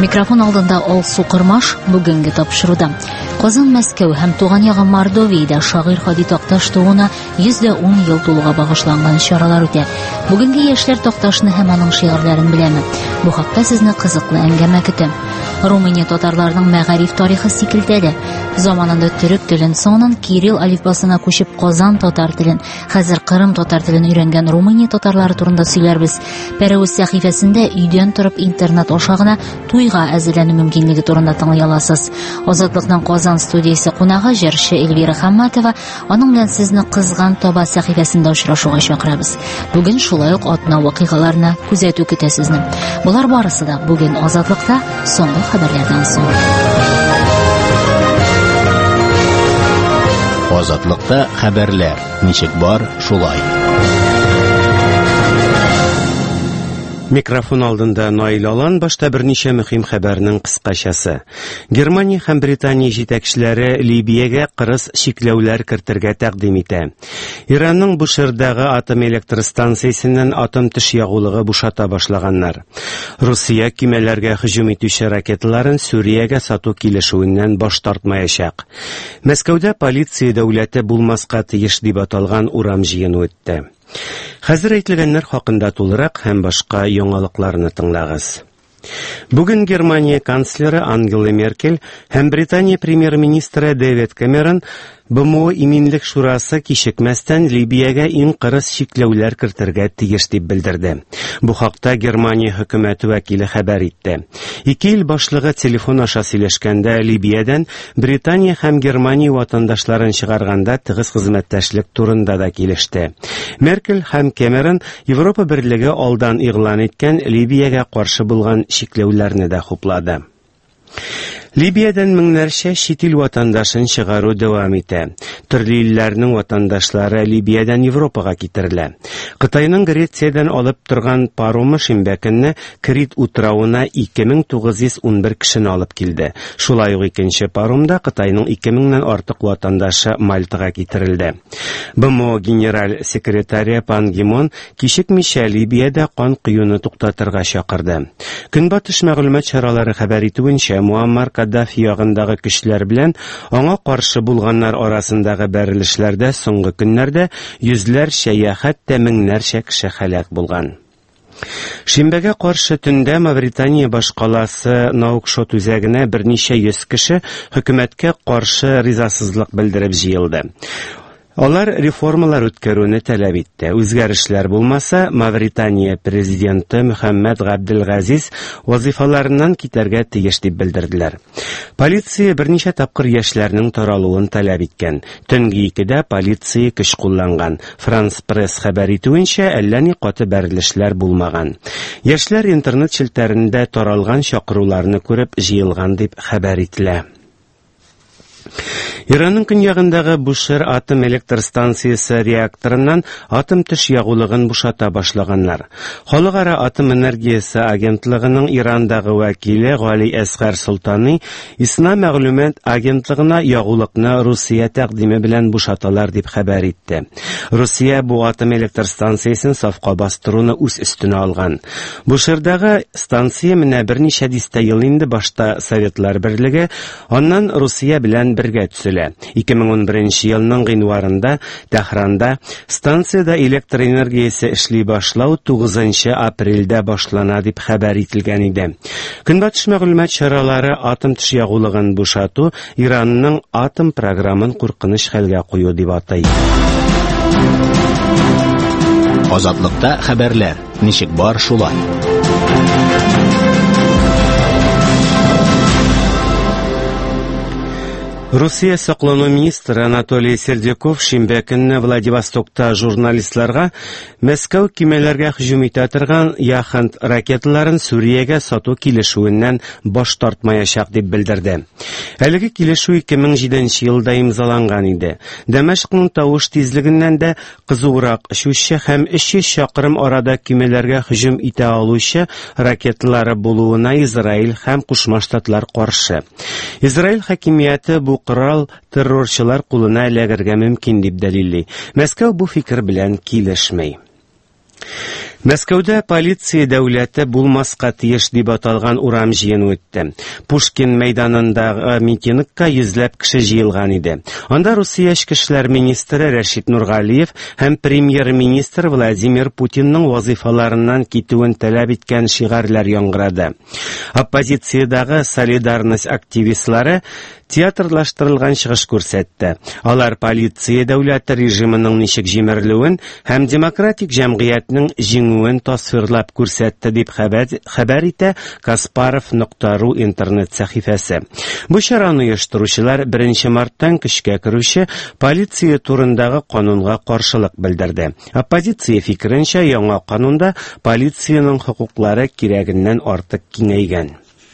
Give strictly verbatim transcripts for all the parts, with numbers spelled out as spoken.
Микрофон алдында Алсу Кырмаш бүгенге тапшыруда. Казан, Мәскәү һәм туган ягы Мордовиядә шагыйрь Хади Такташ тууына йөз дә ун ел тулуга багышланган чаралар үтә. Бүгенге яшьләр Такташны һәм аның шигырьләрен беләме? Бу хакта сезне кызыклы әңгәмә көтәм. Румыния татарларының мәгариф тарихы сикелтәде. Заманында төрек телен, соңыннан Кирилл алифбасына күчеп Казан татар телен, хәзер Кырым татар телен өйрәнгән Румыния татарлары турында сөйләрбез. Пәрәвез сәхифәсендә өйдән торып интернет аша гына туйга әзерләнү мөмкинлеге турында тыңлый аласыз. Азатлыкның Казан студиясе кунагы җырчы Эльвира Хамматова, аның белән сезне Кызган таба сәхифәсендә очрашуга чакырабыз. Бүген шулай ук атна вакыйгаларына күзәтү көтә сезне. Булар барысы да бүген Азатлыкта соңгы хәбәрләрдән соң. Азатлыкта хәбәрләр. Ничек бар, шулай. Микрофон алдында Наил Алан, башта берничә мөһим хәбәрнең кыскачасы. Германия һәм Британия җитәкчеләре Либиягә кырыс чикләүләр кертергә тәкъдим итә. Иранның Бушердагы атом электр станциясеннән атом төш ягулыгы бушата башлаганнар. Русия кимәләргә һөҗүм итүче ракеталарын Сүриягә сату килешүеннән баш тартмаячак. Мәскәүдә полиция дәүләте булмаска тиеш дип аталган урам җыены үтте. Хәзер әйтелгәннәр хакында тулырак һәм башка яңалыкларны тыңлагыз. Бүген Германия канцлеры Ангела Меркель һәм Британия премьер-министры Дэвид Кэмерон БМО Иминлек шурасы кичекмәстән Либиягә иң кырыс чикләүләр кертергә тиеш дип белдерде. Бу хакта Германия хөкүмәте вәкиле хәбәр итте. Ике ил башлыгы телефон аша сөйләшкәндә Либиядән Британия һәм Германия ватандашларын чыгарганда тыгыз хезмәттәшлек турында да килеште. Меркель һәм Кэмерон Европа берлеге алдан игълан иткән Либиягә каршы булган чикләүләрне дә хуплады. Либиядән меңнәрчә чит ил ватандашын чыгару дәвам итә. Төрле илләрнең ватандашлары Либиядән Европага китерелә. Кытайның Грециядән алып торган паромы шимбә көнне Крит утрауына ике мең тугыз йөз ун бер кешене алып килде. Шулай ук икенче паромда Кытайның ике меңнән артык ватандашы Мальтага китерелде. БМО генераль секретаре Пан Ги Мун кичекмичә Либиядә кан куюны туктатырга чакырды. Көнбатыш мәгълүмат чаралары хәбәр итүенчә, Муаммар Каддафи ягындагы көчләр белән аңа каршы булганнар арасындагы бәрелешләрдә соңгы көннәрдә йөзләрчә, хәтта меңнәрчә кеше һәлак булган. Шимбәгә каршы төндә Мавритания башкаласы Наукшот үзәгенә берничә йөз кеше хөкүмәткә каршы ризасызлык белдереп җыелды. Алар реформалар үткәрүне таләп итте. Үзгәрешләр булмаса, Мавритания президенты Мөхәммәд Габделгазиз вазифаларыннан китәргә тиеш дип белдерделәр. Полиция берничә тапкыр яшьләрнең таралуын таләп иткән. Төнге икедә полиция көч кулланган. Франс пресс хәбәр итүенчә, әллә ни каты бәрелешләр булмаган. Яшьләр интернет челтәрендә таралган чакыруларны күреп җыелган дип хәбәр ителә. Иранның көньягындагы Бушер атом электр станциясе реакторыннан атом төш ягулыгын бушата башлаганнар. Халыкара атом энергиясе агентлыгының Ирандагы вәкиле Гали Әсгар Солтаны исна мәгълүмат агентлыгына ягулыкны Русия тәкъдиме белән бушаталар дип хәбәр итте. Русия бу атом электр станциясен сафка бастыруны үз өстенә алган. Бушердагы станция менә берничә дистә ел инде башта Советлар Берлеге, аннан Русия белән бергә төзелә. ике мең ун беренче елның гыйнварында Тәһранда станцияда электр энергиясе эшли башлау тугызынчы апрельдә башлана дип хәбәр ителгән иде. Көнбатыш мәгълүмат чаралары атом төш ягулыгын бушату Иранның атом программын куркыныч хәлгә кую дип атай. Азатлыкта хәбәрләр. Ничек бар, шулай. Русия саклану министры Анатолий Сердюков шимбә көнне Владивостокта журналистларга Мәскәү кимәләргә һөҗүм итә торган Яхант ракеталарын Сүриягә сату килешүеннән баш тартмаячак дип белдерде. Әлеге килешү ике мең җиденче елда имзаланган иде. Дәмәшкның тавыш тизлегеннән дә кызурак очучы һәм өч йөз чакрым арада кимәләргә һөҗүм итә алучы ракеталары булуына Израиль һәм Кушма Штатлар каршы. Израиль хакимияте бу корал террорчылар кулына эләгергә мөмкин дип дәлилли. Мәскәү бу фикер белән килешмәй. Мәскәүдә полиция дәүләте булмаска тиеш дип аталган урам җыены үтте. Пушкин мәйданындагы митингка йөзләп кеше җыелган иде. Анда Русия эчке эшләр министры Рәшит Нургалиев һәм премьер-министр Владимир Путинның вазифаларыннан китүен таләп иткән шигарлар яңгырады. Оппозициядагы солидарность активистлары театрлаштырылган чыгыш күрсәтте. Алар полиция дәүләте режимының ничек җимерелүен һәм демократик җәмгыятьнең җиңүен тасвирлап күрсәтте дип хәбәр итә Каспаров нокта ру интернет сәхифәсе. Бу чараны оештыручылар беренче марттан көчкә керүче полиция турындагы канунга каршылык белдерде. Оппозиция фикеренчә, яңа канунда полициянең хокуклары кирәгеннән артык киңәйгән.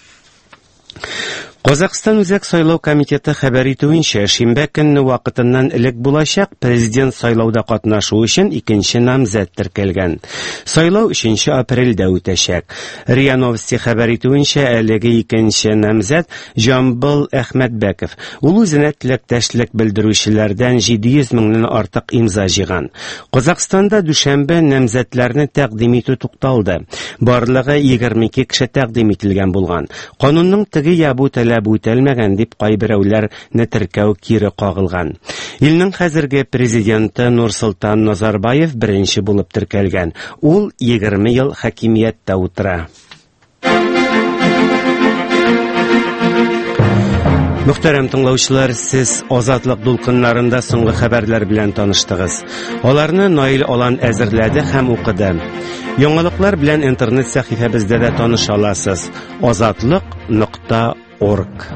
Казакстан үзәк сайлау комитеты хәбәр итүенчә, шимбә көнне вакытыннан элек булачак президент сайлауда катнашу өчен икенче намзәт теркәлгән. Сайлау өченче апрельдә үтәчәк. РИА Новости хәбәр итүенчә, әлеге икенче намзәт Җамбыл Әхмәтбәков. Ул үзенә теләктәшлек белдерүчеләрдән җиде йөз меңнән артык имза җыйган. Казакстанда дүшәмбе намзәтләрне тәкъдим итү тукталды. Барлыгы егерме ике кеше тәкъдим ителгән булган. Канунның теге ябу үтәлмәгән дип кайберәүләр теркәү кире кагылган. Илнең хәзерге президенты Нурсултан Назарбаев беренче булып теркәлгән. Ул егерме ел хакимияттә утыра. Мөхтәрәм тыңлаучылар, сез Азатлык дулкыннарында соңгы хәбәрләр белән таныштыгыз. Аларны Наил Алан әзерләде һәм укыды. Яңалыклар белән интернет сәхифәбездә дә таныша аласыз. азатлык нокта орг.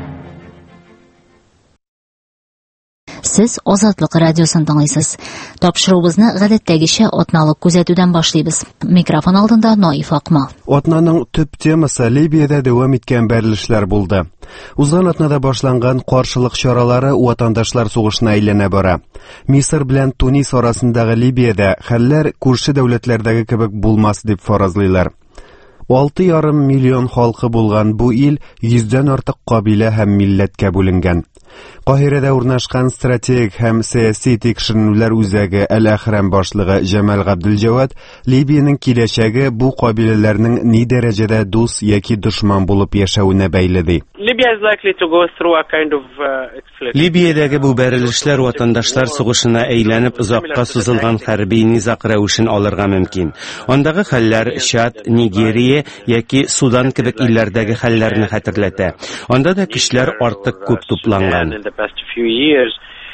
Сез Азатлык радиосын тыңлыйсыз. Тапшыруыбызны гадәттәгечә атналык күзәтүдән башлыйбыз. Микрофон алдында Наиф Акмал. Атнаның төп темасы Либиядә дәвам иткән бәрелешләр булды. Узган атнада башланган каршылык чаралары ватандашлар сугышына әйләнә бара. Мисыр белән Тунис арасындагы Либиядә хәлләр күрше дәүләтләрдәге кебек булмас дип фаразлыйлар. алты ярым миллион халкы булган бу ил йөздән артык кабилә һәм милләткә бүленгән. Каһирәдә урнашкан стратегик һәм сәяси тикшеренүләр үзәге Әл-Әхрәм башлыгы Җәмәл Габделҗавад Либиянең киләчәге бу кабиләләрнең ни дәрәҗәдә дус яки дошман булып яшәүенә бәйле ди. Либиядәге бу бәрелешләр ватандашлар сугышына әйләнеп озакка сузылган хәрби низак рәвешен алырга мөмкин. Андагы хәлләр Чад, Нигерия яки Судан кебек илләрдәге хәлләрне хәтерләтә. Анда да кешеләр артык күп тупланган. In the past few years,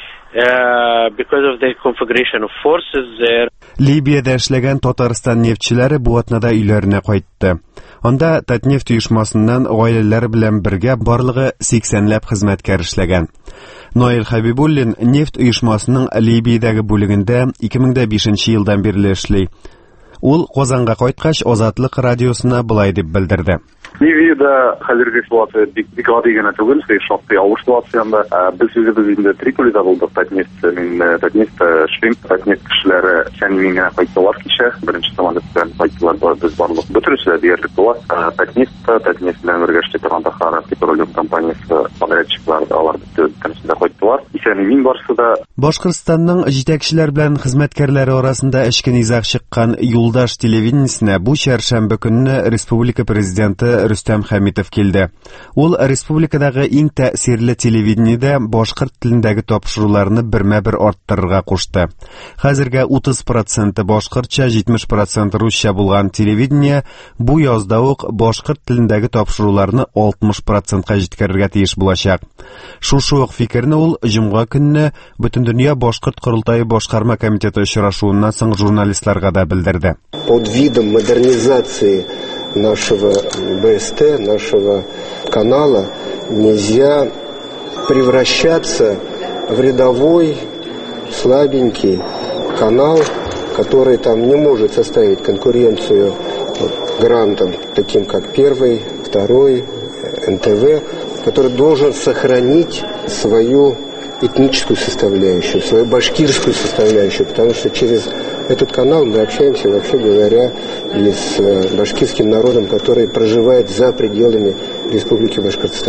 uh, because of the configuration of forces there. Либиядә эшләгән Татарстан нефтчеләре бу атнада өйләренә кайтты. Анда Татнефть оешмасыннан гаиләләр белән бергә барлыгы сиксәнләп хезмәткәр эшләгән. Наил Хәбибуллин нефть оешмасының Либиядәге бүлегендә ике мең бишенче елдан бирле эшли. Ул Казанга кайткач Азатлык радиосына булай дип белдерде. Ливиядә хәзерге ситуация бик бик гади генә түгел, шактый авыр ситуациянда. Без үзебез инде Триполида булдык, Татнефть, мин Татнефть эшлим, Татнефть кешеләре сәнмин генә кайттылар кичә, беренче самолеттан кайттылар, без барлык. Бөтенесе диярлек була. Татнефть, Татнефть белән бергә эшли торган Тахара петролеум компаниясе подрядчиклары алар бөтенесе кайттылар. Исәнмин барсы да. Башкортстанның җитәкчеләр белән хезмәткәрләре арасында эчке низак чыккан Юлдаш телевидениесенә бу чәршәмбе көнне республика президенты Рөстәм Хәмитов килде. Ул республикадагы иң тәэсирле телевидениедә башкорт телендәге тапшыруларны бермә-бер арттырырга кушты. Хәзергә утыз проценты башкортча, җитмеш проценты русча булган телевидение бу язда ук башкорт телендәге тапшыруларны алтмыш процентка җиткерергә тиеш булачак. Шушы ук фикерне ул җомга көнне Бөтендөнья башкорт курултайы башкарма комитеты очрашуыннан соң журналистларга да белдерде. Под видом модернизации нашего БСТ, нашего канала, нельзя превращаться в рядовой, слабенький канал, который там не может составить конкуренцию грантам, таким как Первый, Второй, эн тэ вэ, который должен сохранить свою этническую составляющую, свою башкирскую составляющую, потому что через этот канал мы общаемся, вообще говоря, и с башкирским народом, который проживает за пределами Республики Башкортостан.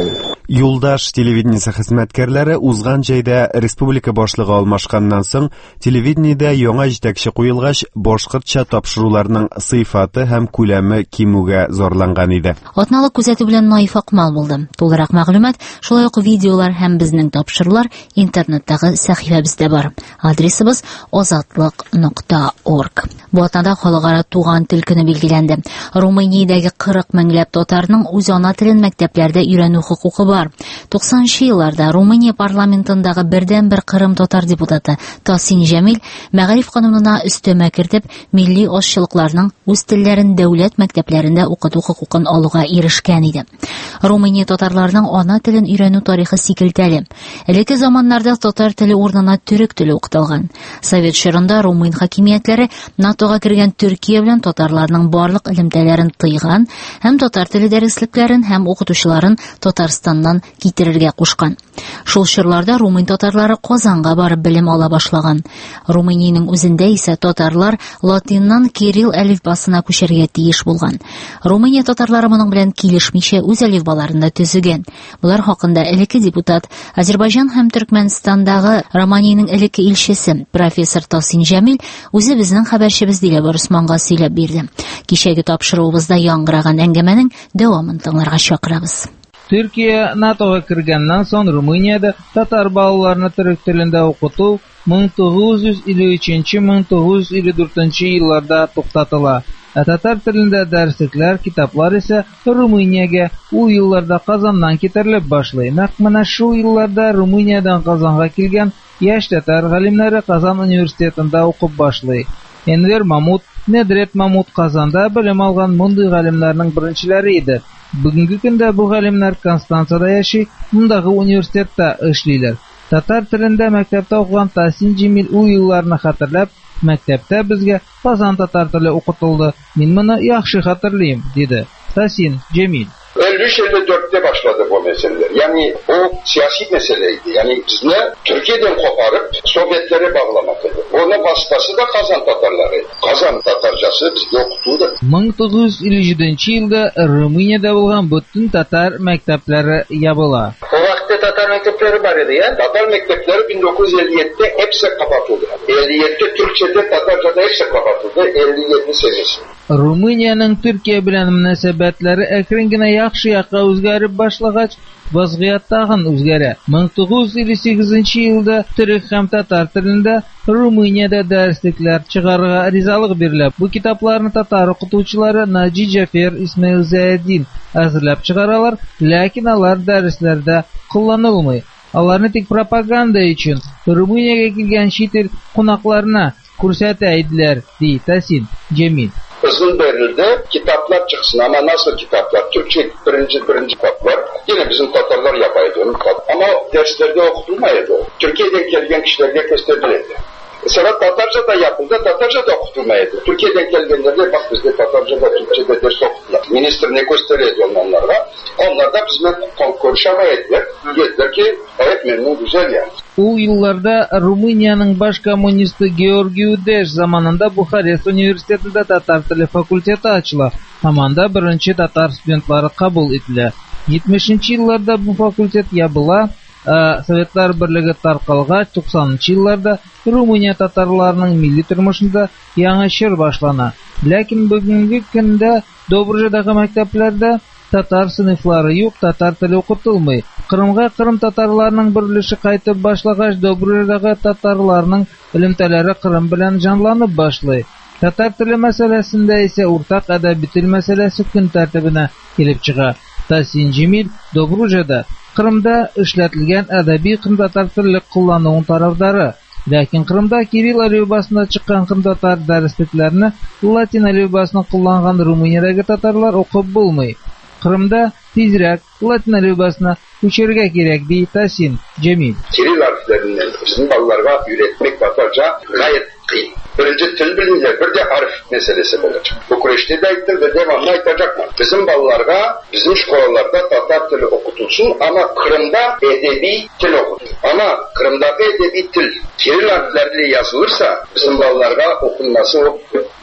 Юлдаш телевидениесе хезмәткәрләре узган җәйдә республика башлыгы алмашканнан соң телевидениедә яңа җитәкче куелгач, башкортча тапшыруларның сыйфаты һәм күләме кимүгә зарланган иде. Атналык күзәтү белән Наиф Акмал булды. Тулырак мәгълүмат, шулай ук видеолар һәм безнең тапшырулар интернеттагы сәхифәбездә бар. Адресыбыз озатлык нокта орг. Бу атнада халыкара туган тел көне билгеләнде. Румыниядәге кырык меңләп татарның үз ана телен мәктәпләрдә өйрәнү хокукы бар. туксанынчы елларда Румыния парламентындагы бердән-бер Кырым татар депутаты Тасин Җәмил мәгариф канунына өстәмә кертеп, милли ашчылыкларның үз телләрен дәүләт мәктәпләрендә укыту хокукын алуга ирешкән иде. Румыния татарларының ана телен өйрәнү тарихы сикелтәле. Элекке заманнарда татар теле урынына төрек теле укытылган. Совет чорында румын хакимиятләре НАТОга кергән Төркия белән татарларның барлык элемтәләрен тыйган һәм татар теле дәреслекләрен һәм укытучыларын Татарстаннан китерергә кушкан. Шул чорларда румын татарлары Казанга барып белем ала башлаган. Румыниянең үзендә исә татарлар латиннан кирилл әлифбасына күчәргә тиеш булган. Румыния татарлары моның белән килешмичә үз әлифбаларын да төзегән. Булар хакында элекке депутат, Азербайҗан һәм Төркмәнстандагы Романиянең элекке илчесе профессор Тасин Җәмил үзе безнең хәбәрчебез Диләбар Усманга сөйләп бирде. Кичәге тапшыруыбызда яңгыраган әңгәмәнең дәвамын тыңларга чакырабыз. Төркия НАТОга кергәннән соң Румыниядә татар балаларны төрек телендә укыту мең тугыз йөз илле өченче - мең тугыз йөз илле дүртенче елларда туктатыла. Ә татар телендә дәреслекләр, китаплар исә Румыниягә ул елларда Казаннан китерелеп башлый. Нәкъ менә шул елларда Румыниядән Казанга килгән яшь татар галимнәре Казан университетында укып башлый. Энвер Мамут, Недрет Мамут Казанда белем алган мондый галимнәрнең беренчеләре иде. Бүгенге көндә бу галимнәр Констанцияда яши, мондагы университетта эшлиләр. Татар телендә мәктәптә укыган Тасин Җәмил ул елларны хәтерләп, мәктәптә безгә Казан татар теле укытылды. Мин моны яхшы хәтерлим, диде Тасин Җәмил. elli üç elli dörtte başladı bu meseleler. Yani o siyasi meseleydi. Yani bizni Türkiye'den koparıp Sovyetlere bağlamakıydı. Onun vasıtası da Kazan Tatarları. Kazan Tatarcası bizde okutuldu. mең тугыз йөз илле җиденче елда Румыниядә булган bütün татар мәктәпләре ябыла. O vakti Tatar mektepleri var idi ya. Tatar mektepleri bin dokuz yüz elli yedide hepsi kapatıldı. elli yedide Türkçe'de Tatarca'da hepsi kapatıldı. elli yedi senesi. Румыниянең Төркия белән мөнәсәбәтләре әкрен генә яхшы якка үзгәреп башлагач, вазгыять тагын үзгәрә. мең тугыз йөз илле сигезенче елда төрек һәм татар телендә Румыниядә дәреслекләр чыгарырга ризалык бирелә. Бу китапларны татар укытучылары Наҗи Җафер, Исмаил Зәйдин әзерләп чыгаралар, ләкин алар дәресләрдә кулланылмый. Аларны тик пропаганда өчен Румыниягә килгән чит ил кунакларына күрсәтә иделәр, ди Тасин Җәмил. Hızın verildi, kitaplar çıksın ama nasıl kitaplar? Türkçe birinci birinci kitaplar. Yine bizim Tatarlar yapaydı onu. Ama derslerde okutulmaydı. Türkiye'den gelgen kişilerle gösterildi. Sonra Tatarca da yapıldı, Tatarca da okutulmaydı. Türkiye'den gelgenlerle bak bizde Tatarca da Türkçe'de ders okuttular. Minister ne gösteriyordu onlarla? Onlar da bizimle konuşamaydılar. Dediler ki evet memnun güzel yani. Ул елларда Румыниянең баш коммунисты Георгий Удеш заманында Бухарест университетында татар теле факультеты ачыла. Һәм анда беренче татар студентлары кабул ителә. җитмешенче елларда бу факультет ябыла, Советлар берлеге таркалгач, туксанынчы елларда Румыния татарларының милли тормышында яңа чор башлана. Ләкин бүгенге көндә Добружадагы мәктәпләрдә татар сыйныфлары юк, татар теле укытылмый. Кырымга Кырым татарларының берлеше кайтып башлагач, Добружадагы татарларның элемтәләре Кырым белән җанланып башлый. Татар теле мәсьәләсендә исә уртак әдәби тел мәсьәләсе көн тәртибенә килеп чыга. Тасин Җәмил Добружада Кырымда эшләтелгән әдәби кырым татар теле куллануын тарафдары. Ләкин Кырымда кирилл әлифбасында чыккан кырым татар дәреслекләрне латин әлифбасын кулланган Румыниядәге татарлар укып булмый. Кырымда тизрәк латин әлифбасына күчәргә кирәк, ди Тасин Җәмил. Кирилл harflerinden bizim ballarga üretmek Tatarca gayet kıyım. Birinci til bilince bir de harf meselesi olacak. Bu Kureş'te de ayıttım ve devamlı ayıtacak mı? Bizim ballarga, bizim şkolalarda Tatar tili okutulsun ama Kırım'da edebi til okutulsun. Ama Kırım'daki edebi til Kiril harfleriyle yazılırsa bizim ballarga okunması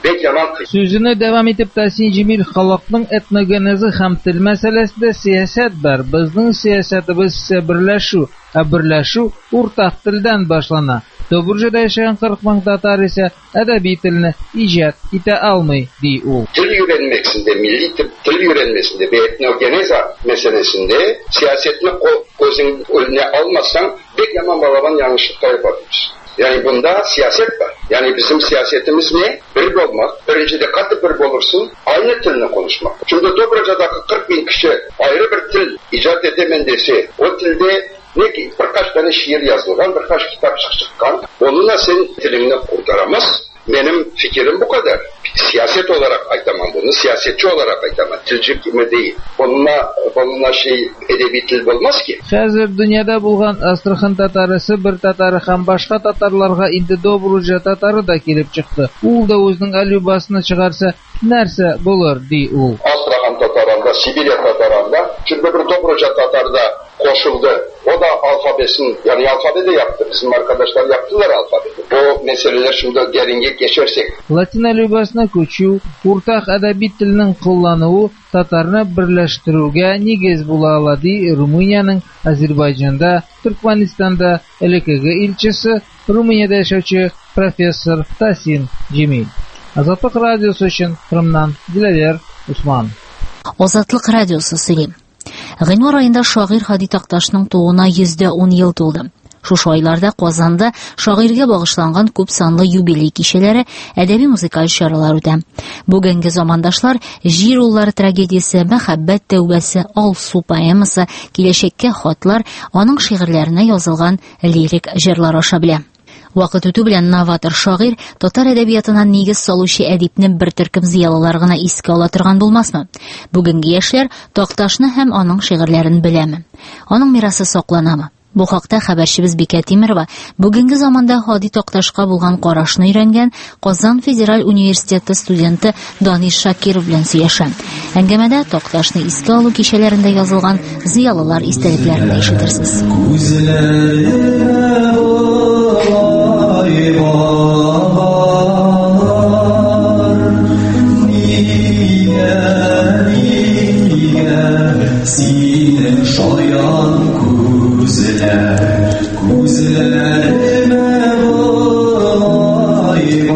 Бек яман кый. Сүзенә дәвам итеп Тасин Җимил, халыкның этногенезы һәм тел мәсьәләсендә сиясәт бар. Безнең сиясәтебез исә берләшү, ә берләшү уртак телдән башлана. Добруҗада яшәгән кырык мең татар исә әдәби телне иҗат итә алмый, ди ул. Dil öğrenmesinde, milli dil öğrenmesinde ve etnogeneza meselesinde siyasetini gözün önüne almazsan pek yaman balaban yanlışlıklar yaparız. Yani bunda siyaset var. Yani bizim siyasetimiz ne? Bir olmak. Birincide katı bir olursun, aynı dilini konuşmak. Çünkü Dobraca'daki kırk bin kişi ayrı bir dil icat edemen dese, o dilde ne ki birkaç tane şiir yazılgan, birkaç kitap çıkan, onunla sen dilini kurtaramaz. Benim fikrim bu kadar. Siyaset olarak aytamam bunu, siyasetçi olarak aytamam. Tilci kimi değil. Bununla, bununla şey edebi dil olmaz ki. Хәзер дөньяда булган Астрахань татары, Сибир татары һәм башка татарларга инде Добруҗа татары да килеп чыкты. Ул да үзенең алюбасын чыгарса, нәрсә булыр, ди ул. Астрахань татарында, Sibirya tatarında, çünkü bir Dobruca tatarı da koşuldu. O da alfabesini, yani alfabe de yaptı. Bizim arkadaşlar yaptılar alfabeti. O meseleler şimdi deringe geçersek. Латин алюбасына күчү, уртак әдәби телнең куллануы татарны берләштерүгә нигез була ала, ди Румыниянең Азербайҗанда, Төркмәнистанда элекеге илчесе, Румыниядә яшәүче профессор Тасин Җимил. Азатлык радиосы өчен Кырымнан Диләвер Усман. Азатлык радиосы сөйли. Гыйнвар айында шагыйрь Хади Такташның тууына йөз ун ел тулды. Шушы айларда Казанда шагыйрьгә багышланган күп санлы юбилей кичәләре, әдәби-музыкаль чаралар үтә. Бүгенге замандашлар Җир уллары трагедиясе, Мәхәббәт тәүбәсе, Алсу поэмасы, киләчәккә хатлар, аның шигырьләренә язылган лирик җырлар аша белә. Вакыт үтү белән новатор шагыйрь татар әдәбиятына нигез салучы әдипне бер төркем зыялылар гына искә ала торган булмасмы? Бүгенге яшьләр Такташны һәм аның шигырьләрен беләме? Аның мирасы сакланамы? Бу хакта хәбәрчебез Бикә Тимерова бүгенге заманда Хади Такташка булган карашны өйрәнгән Казан Федераль университеты студенты Даниш Шакиров белән сөйләшә. Әңгәмәдә Такташны искә алу кичәләрендә язылган зыялылар истәлекләрен ишетерсез. Sinem şayan kuzeler, kuzelerime vay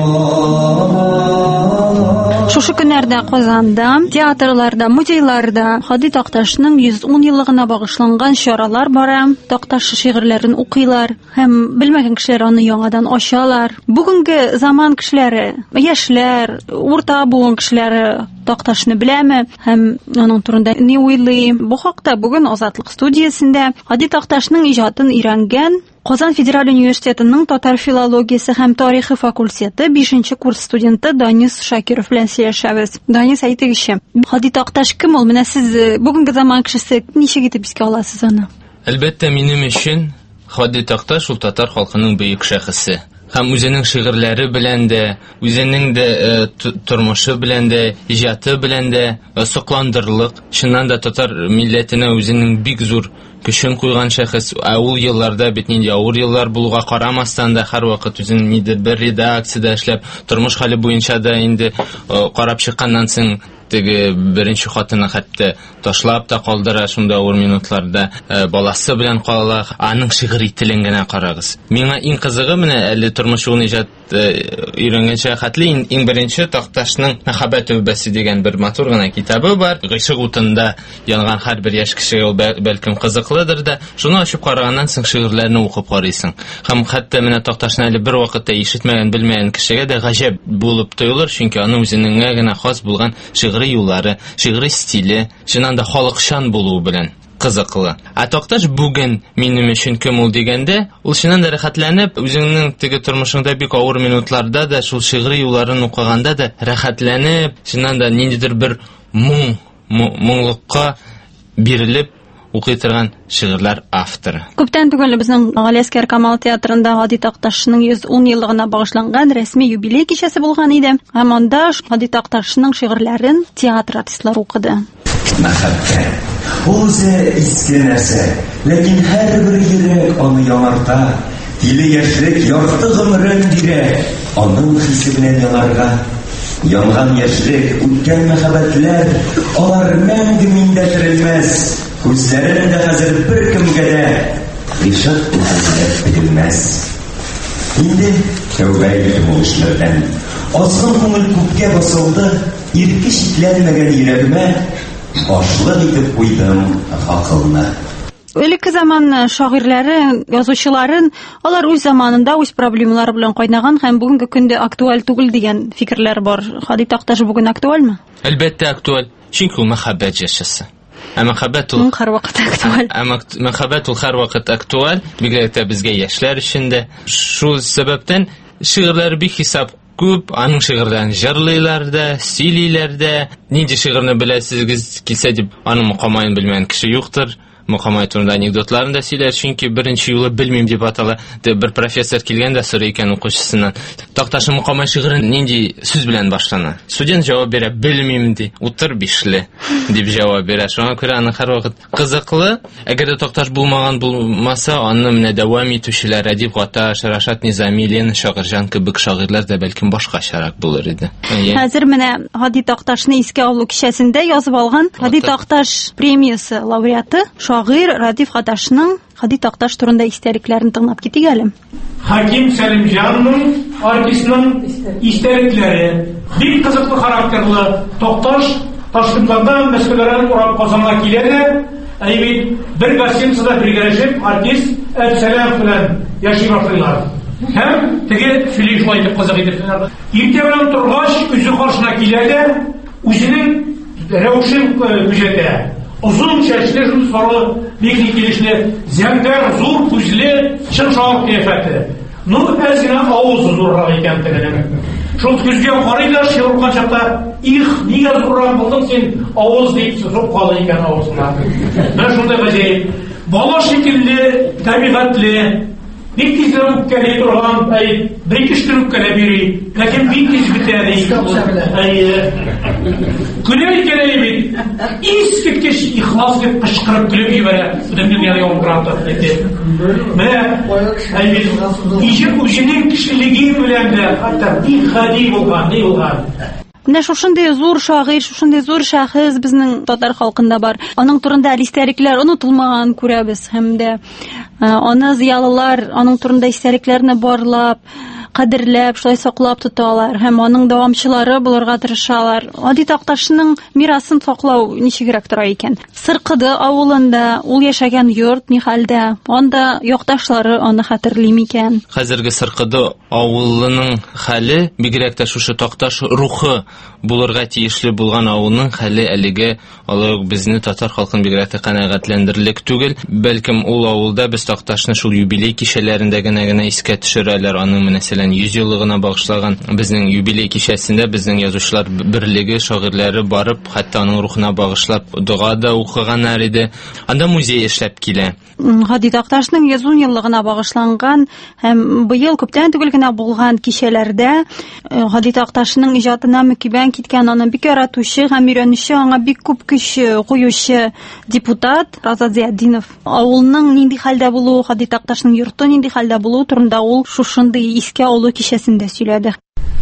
vay. Шушы көннәрдә Казанда, театрларда, музейларда Хади Такташның йөз ун еллыгына багышланган чаралар бара. Такташ шигырьләрен укыйлар һәм белмәгән кешеләр аны яңадан ачалар. Бүгенге заман кешеләре, яшьләр, урта буын кешеләре Такташны беләме һәм аның турында ни уйлый? Бу хакта бүген Азатлык студиясендә Хади Такташның иҗатын өйрәнгән Казан Федераль университетының татар филологиясе һәм тарихы факультеты бишенче курс студенты Данис Шакиров белән сөйләшәбез. Данис, әйтегезче, Хади Такташ кем ул? Менә сез бүгенге заман кешесе, ничек итеп искә аласыз аны? Әлбәттә, минем өчен Хади Такташ ул татар халкының бөек шәхесе. Һәм үзенең шигырьләре белән дә, үзенең дә тормышы белән дә, иҗаты белән дә сокландырырлык, чыннан да татар милләтенә үзенең бик зур көчен куйган шәхес. Ә ул елларда бит нинди авыр еллар булуга карамастан да һәрвакыт үзен нидер бер редакциядә эшләп, тормыш хәле буенча да инде карап чыкканнан соң теге беренче хатыны хәтта ташлап та калдыра, шунда авыр минутларда баласы белән кала, аның шигъри телен генә карагыз. Миңа иң кызыгы менә әле тормышын иҗат өйрәнгәнчә хәтле иң беренче Такташның Мәхәббәт тәүбәсе дигән бер матур гына китабы бар. Гыйшык утында янган һәр бер яшь кешегә ул бәлкем кызыклыдыр да, шуны ачып караганнан соң шигырьләрне укып карыйсың. Һәм хәтта менә Такташны әле бер вакытта ишетмәгән, белмәгән кешегә дә гаҗәп булып тоелыр, чөнки аның үзенең генә хас булган шигъри юллары, шигъри стиле, чыннан да халыкчан булуы белән кызыклы. Ә Такташ бүген минем өчен кем ул дигәндә, ул чыннан да рәхәтләнеп, үзенең теге тормышында бик авыр минутларда да, шул шигъри юлларын укыганда да рәхәтләнеп, чыннан да ниндидер бер моң, моңлыкка бирелеп укый торган шигырьләр авторы. Күптән түгел безнең Галиәскәр Камал театрында Хади Такташның йөз ун еллыгына багышланган рәсми юбилей кичәсе булган иде. Һәм анда Хади Такташның шигырьләрен театр артистлары укыды. Мәхәббәт ул иске нәрсә, ләкин һәрбер йөрәк аны яңарта. Тиле яшьлек ярты гомерен бирә, аның хисе белән яларга. Янган яшьлек, үткән мәхәббәтләр, алар мәңге миндә терелмәс. Күзләрен дә хәзер бер кемгә дә ишык үтәлеп бирелмәс. Инде тәүбә итеп ул эшләрдән. Азгын күңел күккә басылды, ирке шикләнмәгән йөрәгемә ашлык итеп куйдым гакылны. Элекке заман шагыйрьләре, язучыларын, алар үз заманында үз проблемалары белән кайнаган һәм бүгенге көндә актуаль түгел дигән фикерләр бар. Хади Такташ бүген актуальмы? Әлбәттә актуаль. Чөнки ул мәхәббәт җырчысы. Ә мәхәббәт ул һәр вакыт актуаль. Ә мәхәббәт ул һәр вакыт актуаль, бигрәк тә безгә яшьләр өчен дә. Шул сәбәптән шигырьләр бик хисап күп, аның шигырьләрен җырлыйлар да, сөйлиләр дә. Нинди шигырьне беләсез килсә дип, аның мукамаен белмәгән кеше юктыр. Мукамай турында анекдотларын да сөйләр, чөнки беренче юлы белмим дип атала. Бер профессор килгән дә сорый икән укучысыннан. Такташның Мукамай шигырен нинди сүз белән башлана? Студент җавап бирә, белмим ди. Утыр бишле дип җавап бирә. Шуңа күрә аны һәр вакыт кызыклы. Әгәр дә Такташ булмаган булмаса, аны менә дәвам итүчеләр Радиф Гаташ, Рашат Низами, Лена Шагырҗан кебек шагыйрьләр дә бәлкем башкачарак булыр иде. Хәзер менә Хади Такташны искә алу кичәсендә язып алган Хади Такташ премиясе лауреаты шагыйрь Радиф Гаташның Хади Такташ турында истәлекләрен тыңлап китик әле. Хаким Сәлимҗанның артистның истәлекләре бик кызыклы характерлы. Такташ Ташкенттан Мәскәүдән урап Казанга килә дә, әйбит бер гостиницада бергәләшеп артист Әбсәлам белән яши башлыйлар. Һәм теге Филипп шулай дип кызык итеп тыңлады. Иртә белән торгач үзе каршына килә дә, үзенең рәвешен күзәтә. Uzun çeşitli şu soru bir kişiyle zengin, zor, güçlü, şımşak kıyafeti. Nu ezgine ağız zorrak iken tegelim. Şu küzgen karıyla şevurkan çapta ih niye zorrak buldun sen ağız deyip sorup kalı iken ağızına. Ben şurada beceyim. Bala şekilli, tabiatli, bir kişiden ükkeli durağın, bir kişiden ükkeli biri, lakin bir kişi biteni, güler ikeni bit, iskit kişi ihlas edip kışkırıp gülüp yivere, bütün dünyada yolun kıratı etti. Ve işin ucunun kişiliği bilen de hatta bir hadi olgan, ne olgan. Менә шушындый зур шагыйрь, шушындый зур шәхес безнең татар халкында бар. Аның турында истәлекләр онытылмаган күрәбез һәм дә аны зыялылар аның турында истәлекләрне барлап, кадерләп, шулай саклап тоталар һәм аның дәвамчылары булырга тырышалар. Хади Такташның мирасын саклау ничегрәк тора икән? Сыркыды авылында ул яшәгән йорт ни хәлдә? Анда якташлары аны хәтерли микән? Хәзерге Сыркыды авылының хәле бигрәк тә шушы Такташ рухы булырга тиешле булган авылның хәле әлегә алар безне татар халкын бигрәк тә канәгатьләндерерлек түгел. Бәлкем ул авылда без Такташны шул юбилей кичәләрендә генә искә төшерәләр. Аның мәсәлән йөз еллыгына багышлаган безнең юбилей кичәсендә безнең язучылар берлеге шагыйрьләре барып, хәтта аның рухына багышлап дуга да укыганнар иде. Анда музей эшләп килә. Хади Такташның йөз еллыгына багышланган һәм быел күптән түгел генә булган кичәләрдә Хади Такташның иҗатына мөкибән киткән аны бик яратучы һәм өйрәнүче, аңа бик күп көч куючы депутат Разат Зиятдинов авылның нинди хәлдә булуы, Хади Такташның йорты нинди хәлдә булуы турында ул шушындый искә алу кичәсендә сөйләде.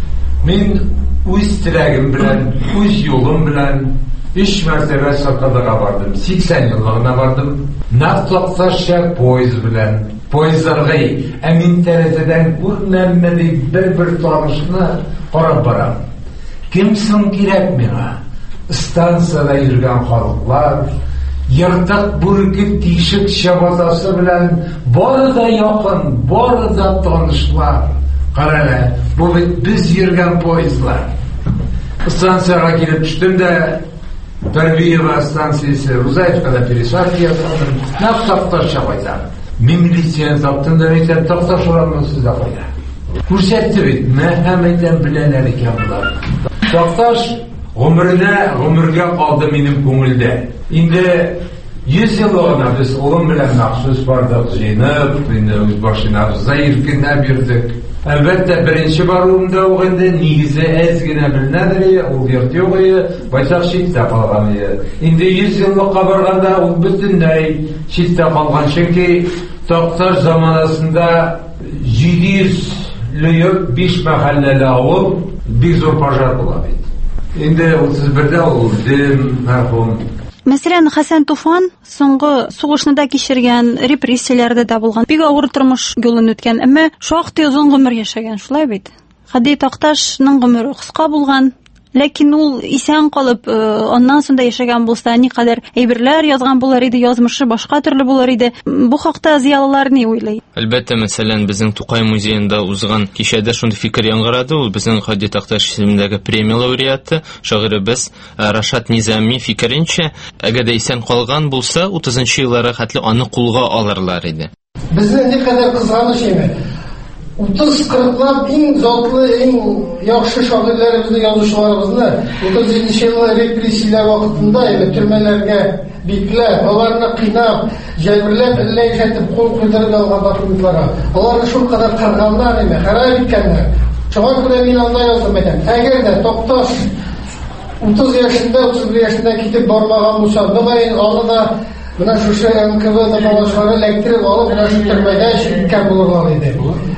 Мин үз теләгем белән, үз юлым белән Üç mərtəbə Sırkıdığa vardım. seksen yıllığına vardım. Naqtlaqsaşa poyuz bilən. Poyuzlarga əmin tərəzədən görmənmədi bir-bir tanışını qarab baram. Kimsin kirək mənə? İstansiyada yürgən xalqlar, yırtıq burkit tişik şabazası bilən barı da yaxın, barı da tanışlar. Qarala, bu biz yürgən poyuzlar. İstansiyada girib düşdüm də Tarbiyev stansiyasi Ruzayevkada пересадка yaptım. Naq Taqtaş'a qoydum. Men militsiyani topdim da aytdim, Taqtaş oramni sizga qo'ydim. Ko'rsatdi bit, men ham aytdim bilanar ekan bular. Taqtaş umrida, umrga qoldi mening ko'ngilda. Endi yuz yilona biz o'g'lim bilan maxsus bordik, Zeynab, endi o'z boshina zayrkina berdik. Albatta birinchi borumda o'g'indi negizi ozgina bilinadi, u yurt yo'q edi, baysoq chetda qolgan edi. Endi yuz yillikqa borganda u butunlay chetda qolgan, chunki Taqtaş zamonasida yetti yuz besh mahallali avul бик зур пожар була бит. Инде утыз бирдә ул дем мәрхүм. Мәсәлән, Хәсән Туфан соңгы сугышны да кичергән, репрессияләрдә дә булган, бик авыр тормыш юлын үткән, әмма шактый озын гомер яшәгән, шулай бит. Хади Такташның гомере кыска булган, ләкин ул исән калып, аннан соң да яшәгән булса, никадәр әйберләр язган булар иде, язмышы башка төрле булар иде. Бу хакта зыялылар ни уйлый? Әлбәттә, мәсәлән, безнең Тукай музеенда узган кичәдә шундый фикер яңгырады. Ул безнең Хади Такташ исемендәге премия лауреаты, шагыйребез Рашат Низами фикеренчә, әгәр исән калган булса, утызынчы елларга хәтле аны кулга алырлар иде. Безнең никадәр кызганыч име. утыз кырыклап иң затлы, иң яхшы шагыйрьләребезне, язучыларыбызны утыз җиденче ел репрессияләр вакытында төрмәләргә бикләп, аларны кыйнап, җәберләп, әллә ишәтеп кул куйдырып алган документларга. Аларны шул кадәр кырганнар име, харап иткәннәр. Шуңа күрә мин анда яздым әйтәм. Әгәр дә Такташ утыз яшендә, утыз бер яшендә китеп бармаган булса, дөмәен алда менә шушы эм ка вэ балашлары электрип алып, менә шу төрмәдә чиккән булырлар иде.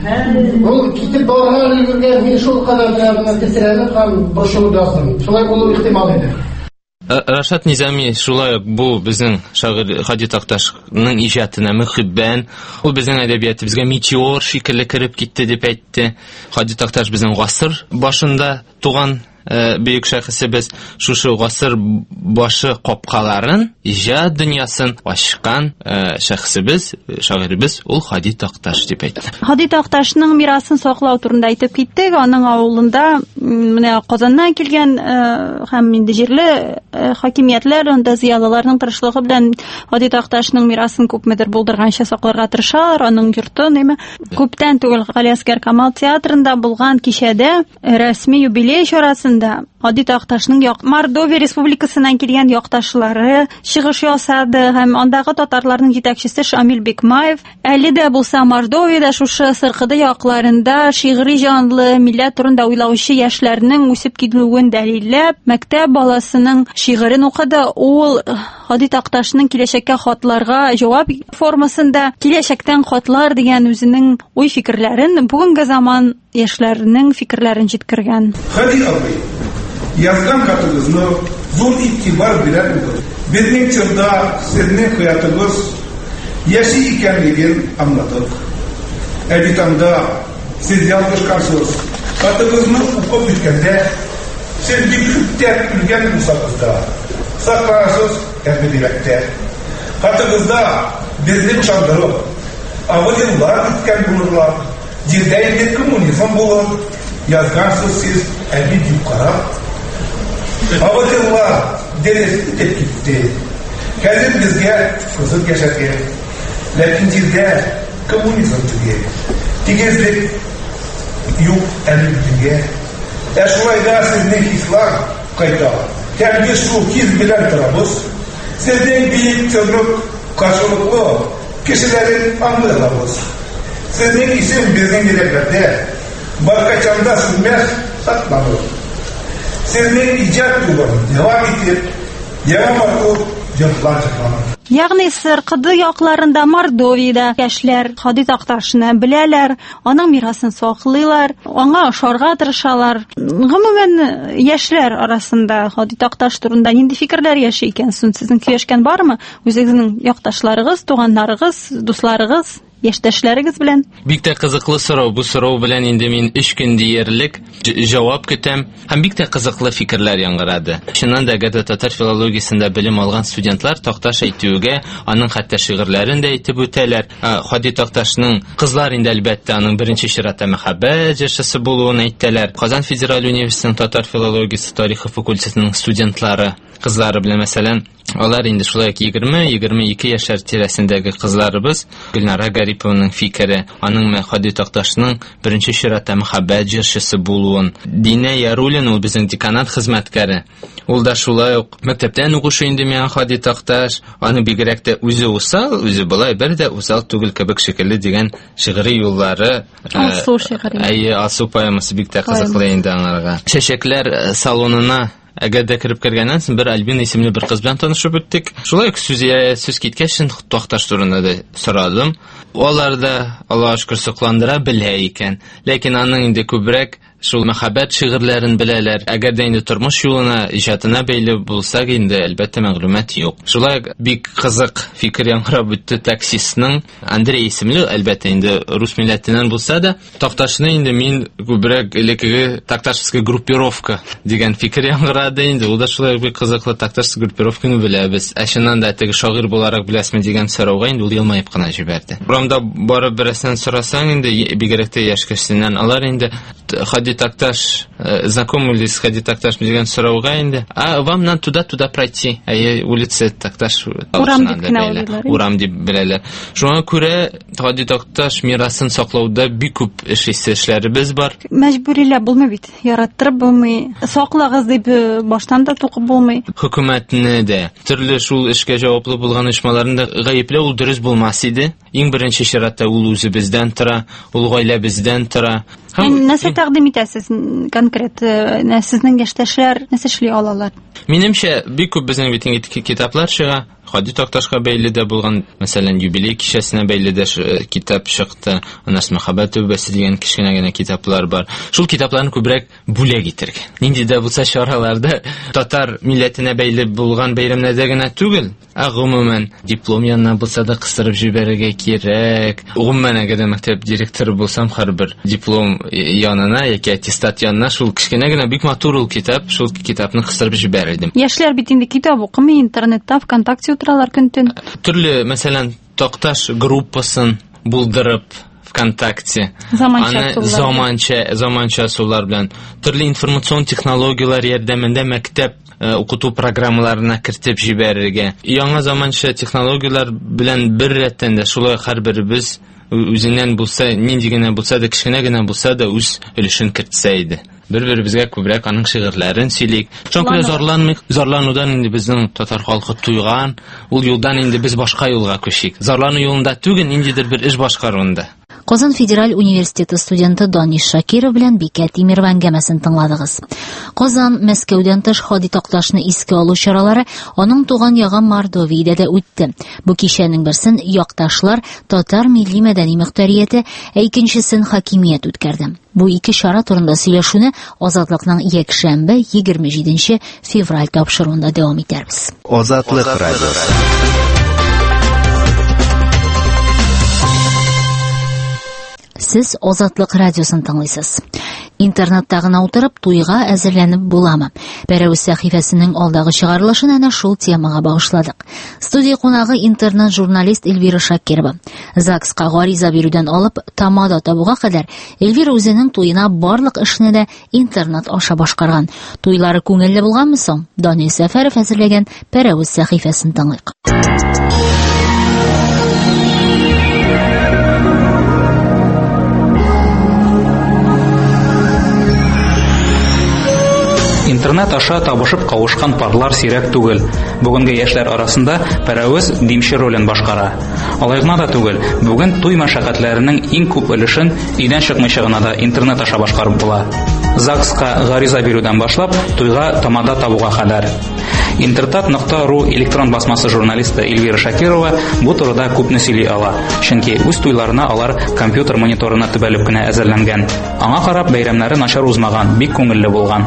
Ул китеп барган өлгергән, мин шул кадәр белән тесрәнеп һәм борчылып яздым. Шулай булу ихтимал иде. Рашат Низами шулай ук бу безнең шагыйрь Хади Такташның иҗатына мөхиббән, ул безнең әдәбиятыбызга метеор шикелле кирип китте дип әйтте. Хади Такташ безнең гасыр башында туган бөек шәхесебез, шушы гасыр башы капкаларын, иҗат дөньясын ачкан шәхесебез, шагыйребез ул Хади Такташ дип әйтте. Хади Такташның мирасын саклау турында әйтеп киттек. Аның авылында менә Казаннан килгән һәм инде җирле хакимиятләр, анда зыялыларның тырышлыгы белән Хади Такташның мирасын күпмедер булдырганча сакларга тырышалар. Аның йорты неме күптән түгел Галиәскәр Камал театрында булган кичәдә рәсми юбилей чарасында Хади Такташның Мордовия Республикасыннан килгән якташлары чыгыш ясады һәм андагы татарларның җитәкчесе Шамил Бекмаев әле дә булса Мордовиядә шушы сыркыды якларында шигъри җанлы, милләт турында уйлаучы яшьләрнең үсеп килүен дәлилләп, мәктәп баласының шигырен укыды. Ул Хади Такташның киләчәккә хатларга җавап формасында киләчәктән хатлар дигән үзенең уй фикерләрен бүгенге заман яшьләренең фикерләрен җиткергән. Хади абый, язган хатыгызны зур игътибар белән укыдым. Безнең чорда сезнең хаятыгыз яши икәнлеген аңладык. Ә бит анда сез язгышкансыз. Хатыгызны укып биткәндә сез бик күптән үлгән булсагыз да, сакларсыз әбедилектә. Хатыгызда безнең чандырып, авыллар биткән булырлар. Җирдә инде коммунизм булыр, язгансыз сез әбид юкара. Авыллар дәрес итеп китте. Хәзер безгә кызык яшәргә. Ләкин җирдә коммунизм түгел. Тигезлек юк әлегә. Ә шулай да сезнең хислар кайта. Һәм без шул хис белән торабыз. Сезнең бөек төнлек каршылыклы кешеләрен аңлыйлабыз. Сезнең исем безнең йөрәкләрдә баркачанда сүнмәс сакланыр. Сезнең иҗат юлын дәвам итеп, яңа матур җырлар чыгарыр. Ягъни сыркыды якларында Мордовиядә яшьләр Хади Такташны беләләр, аның мирасын саклыйлар, аңа ошарга тырышалар. Гомумән яшьләр арасында Хади Такташ турында нинди фикерләр яши икән? Сезнең кешкән бармы? Үзегезнең якташларыгыз, туганнарыгыз, дусларыгыз, яшьтәшләрегез белән? Бик тә кызыклы сорау. Бу сорау белән инде мин өч көн диярлек җавап көтәм. Һәм бик тә кызыклы фикерләр яңгырады. Чыннан да гадәт татар филологиясендә белем алган студентлар Такташ әйтүгә, аның хәтта шигырьләрен дә әйтеп үтәләр. Хади Такташның кызлар инде әлбәттә аның беренче чиратта мәхәббәт җырчысы булуын әйттеләр. Казан Федераль университетының татар филологиясе тарихы факультетының студентлары кызлары белән мәсәлән, алар инде шулай егерме-егерме ике яшьләр тирәсендәге кызларыбыз Гөлнара Гарипованың фикере, аның Хади Такташның беренче чиратта мәхәббәт җырчысы булуын. Динә Яруллин ул безнең деканат хезмәткәре. Ул да шулай ук мәктәптән укышы инде миңа Хади Такташ, аны бигрәк тә үзе усал, үзе булай бер дә усал түгел кебек шикелле дигән шигъри юллары. Асу шигъри. Әйе, Асу поэмасы бик тә кызыклы инде аңарга. Чәчәкләр салонына әгәр дә кирип кергәннән соң бер Альбина исемле бер кыз белән танышып үттек. Шулай ук сүзгә сүз киткәч, Такташ турында да сорадым. Алар да Аллаһка шөкер сокландыра белә икән. Ләкин аның инде күбрәк шул мәхәббәт шигырьләрен беләләр. Әгәр дә инде тормыш юлына, иҗатына бәйле булса, инде әлбәттә мәгълүмат юк. Шулай бик кызык фикер яңгырап үтте таксистның. Андрей исемле, әлбәттә инде рус милләтеннән булса да, Такташны инде мин күбрәк элекеге такташская группировка дигән фикер яңгырады инде. Ул да шулай бик кызыклы такташская группировканы беләбез. Ә шуннан да теге шагыйрь буларак беләсме дигән сорауга инде ул елмаеп кына җибәрде. Урамда барып берсен сорасаң инде бигрәк тә яшь кешеннән алар инде Хади Такташ, знакомы ли с Хади Такташ дигән сорауга инде. А вам надо туда-туда пройти. Ә улица Такташ урам дип беләләр. Шуңа күрә Хади Такташ мирасын саклауда бик күп эш эшләребез бар. Мәҗбүриләп булмый бит. Яраттырып булмый. Саклагыз дип баштан да тукып булмый. Хөкүмәтне дә төрле шул эшкә җаваплы булган оешмаларында гаепләү ул дөрес булмас иде. Иң беренче чиратта ул үзебездән тора, ул гаиләбездән тора. Нәрсә тәкъдим итәсез конкрет? Сезнең яшьтәшләр нәрсә эшли алалар? Минемчә, бик күп безнең бит китаплар чыга. Хади Такташка бәйле дә булган, мәсәлән, юбилей кичәсенә бәйле дә китап чыкты. Анас мәхәббәт төбәсе дигән кичкенә генә китаплар бар. Шул китапларны күбрәк бүләк итәргә. Нинди дә булса чараларда татар милләтенә бәйле булган бәйрәмнәрдә генә түгел, ә гомумән диплом янына булса да кыстырып җибәрергә кирәк. Гомумән әгәр мәктәп директоры булсам, һәрбер диплом янына яки аттестат янына шул кичкенә генә бик матур ул китап, шул китапны кыстырып җибәрдем. Яшьләр бит инде китап укымый, интернетта, ВКонтакте утыралар көн-төн. Төрле, мәсәлән, Такташ группасын булдырып ВКонтакте. Заманча заманча заманча сулар белән төрле информацион технологиялар ярдәмендә мәктәп укыту программаларына кертеп җибәрергә. Яңа заманча технологиялар белән бер рәттән дә шулай һәрберебез үзеннән булса, нинди генә булса да, кичкенә генә булса да үз өлешен кертсә иде. Бер-беребезгә күбрәк аның шигырьләрен сөйлик. Чөнки зарланмыйк, зарланудан инде безнең татар халкы туйган, ул юлдан инде без башка юлга күчик. Зарлану юлында түгел, ниндидер бер эш башкаруында. Казан федераль университеты студенты Даниш Шакиров белән Бикә Тимирова әңгәмәсен тыңладыгыз. Казан Мәскәүдән тыш Хади Такташны искә алу чаралары аның туган ягы Мордовиядә дә үтте. Бу кичәнең берсен якташлар татар милли мәдәни мөхтәрияте, ә икенчесен хакимият үткәрде. Бу ике чара турында сөйләшүне Азатлыкның якшәмбе егерме җиденче февраль тапшыруында дәвам итәрбез. Азатлык радиосы. Сез Азатлык радиосын тыңлыйсыз. Интернетта гына утырып туйга әзерләнеп буламы? Пәрәвез сәхифәсенең алдагы чыгарылышын әнә шул темага багышладык. Студия кунагы интернет журналист Эльвира Шакирова. ЗАГСка гариза бирүдән алып тамада табуга кадәр Эльвира үзенең туена барлык эшне дә интернет аша башкарган. Туйлары күңелле булганмы соң? Данил Сәфәров әзерләгән пәрәвез сәхифәсен тыңлыйк. Интернет аша табышып кавышкан парлар сирәк түгел. Бүгенге яшьләр арасында пәрәвез димче ролен башкара. Алай гына да түгел. Бүген туй мәшәкатьләренең иң күп өлешен өйдән чыкмыйча гына да интернет аша башкарып була. ЗАГСка гариза бирүдән башлап, туйга тамада табуга кадәр. интертат нокта ру электрон басмасы журналисты Эльвира Шакирова бу турыда күпне сөйли ала. Чөнки үз туйларына алар компьютер мониторына төбәлеп кенә әзерләнгән. Аңа карап бәйрәмнәре начар узмаган, бик күңелле булган.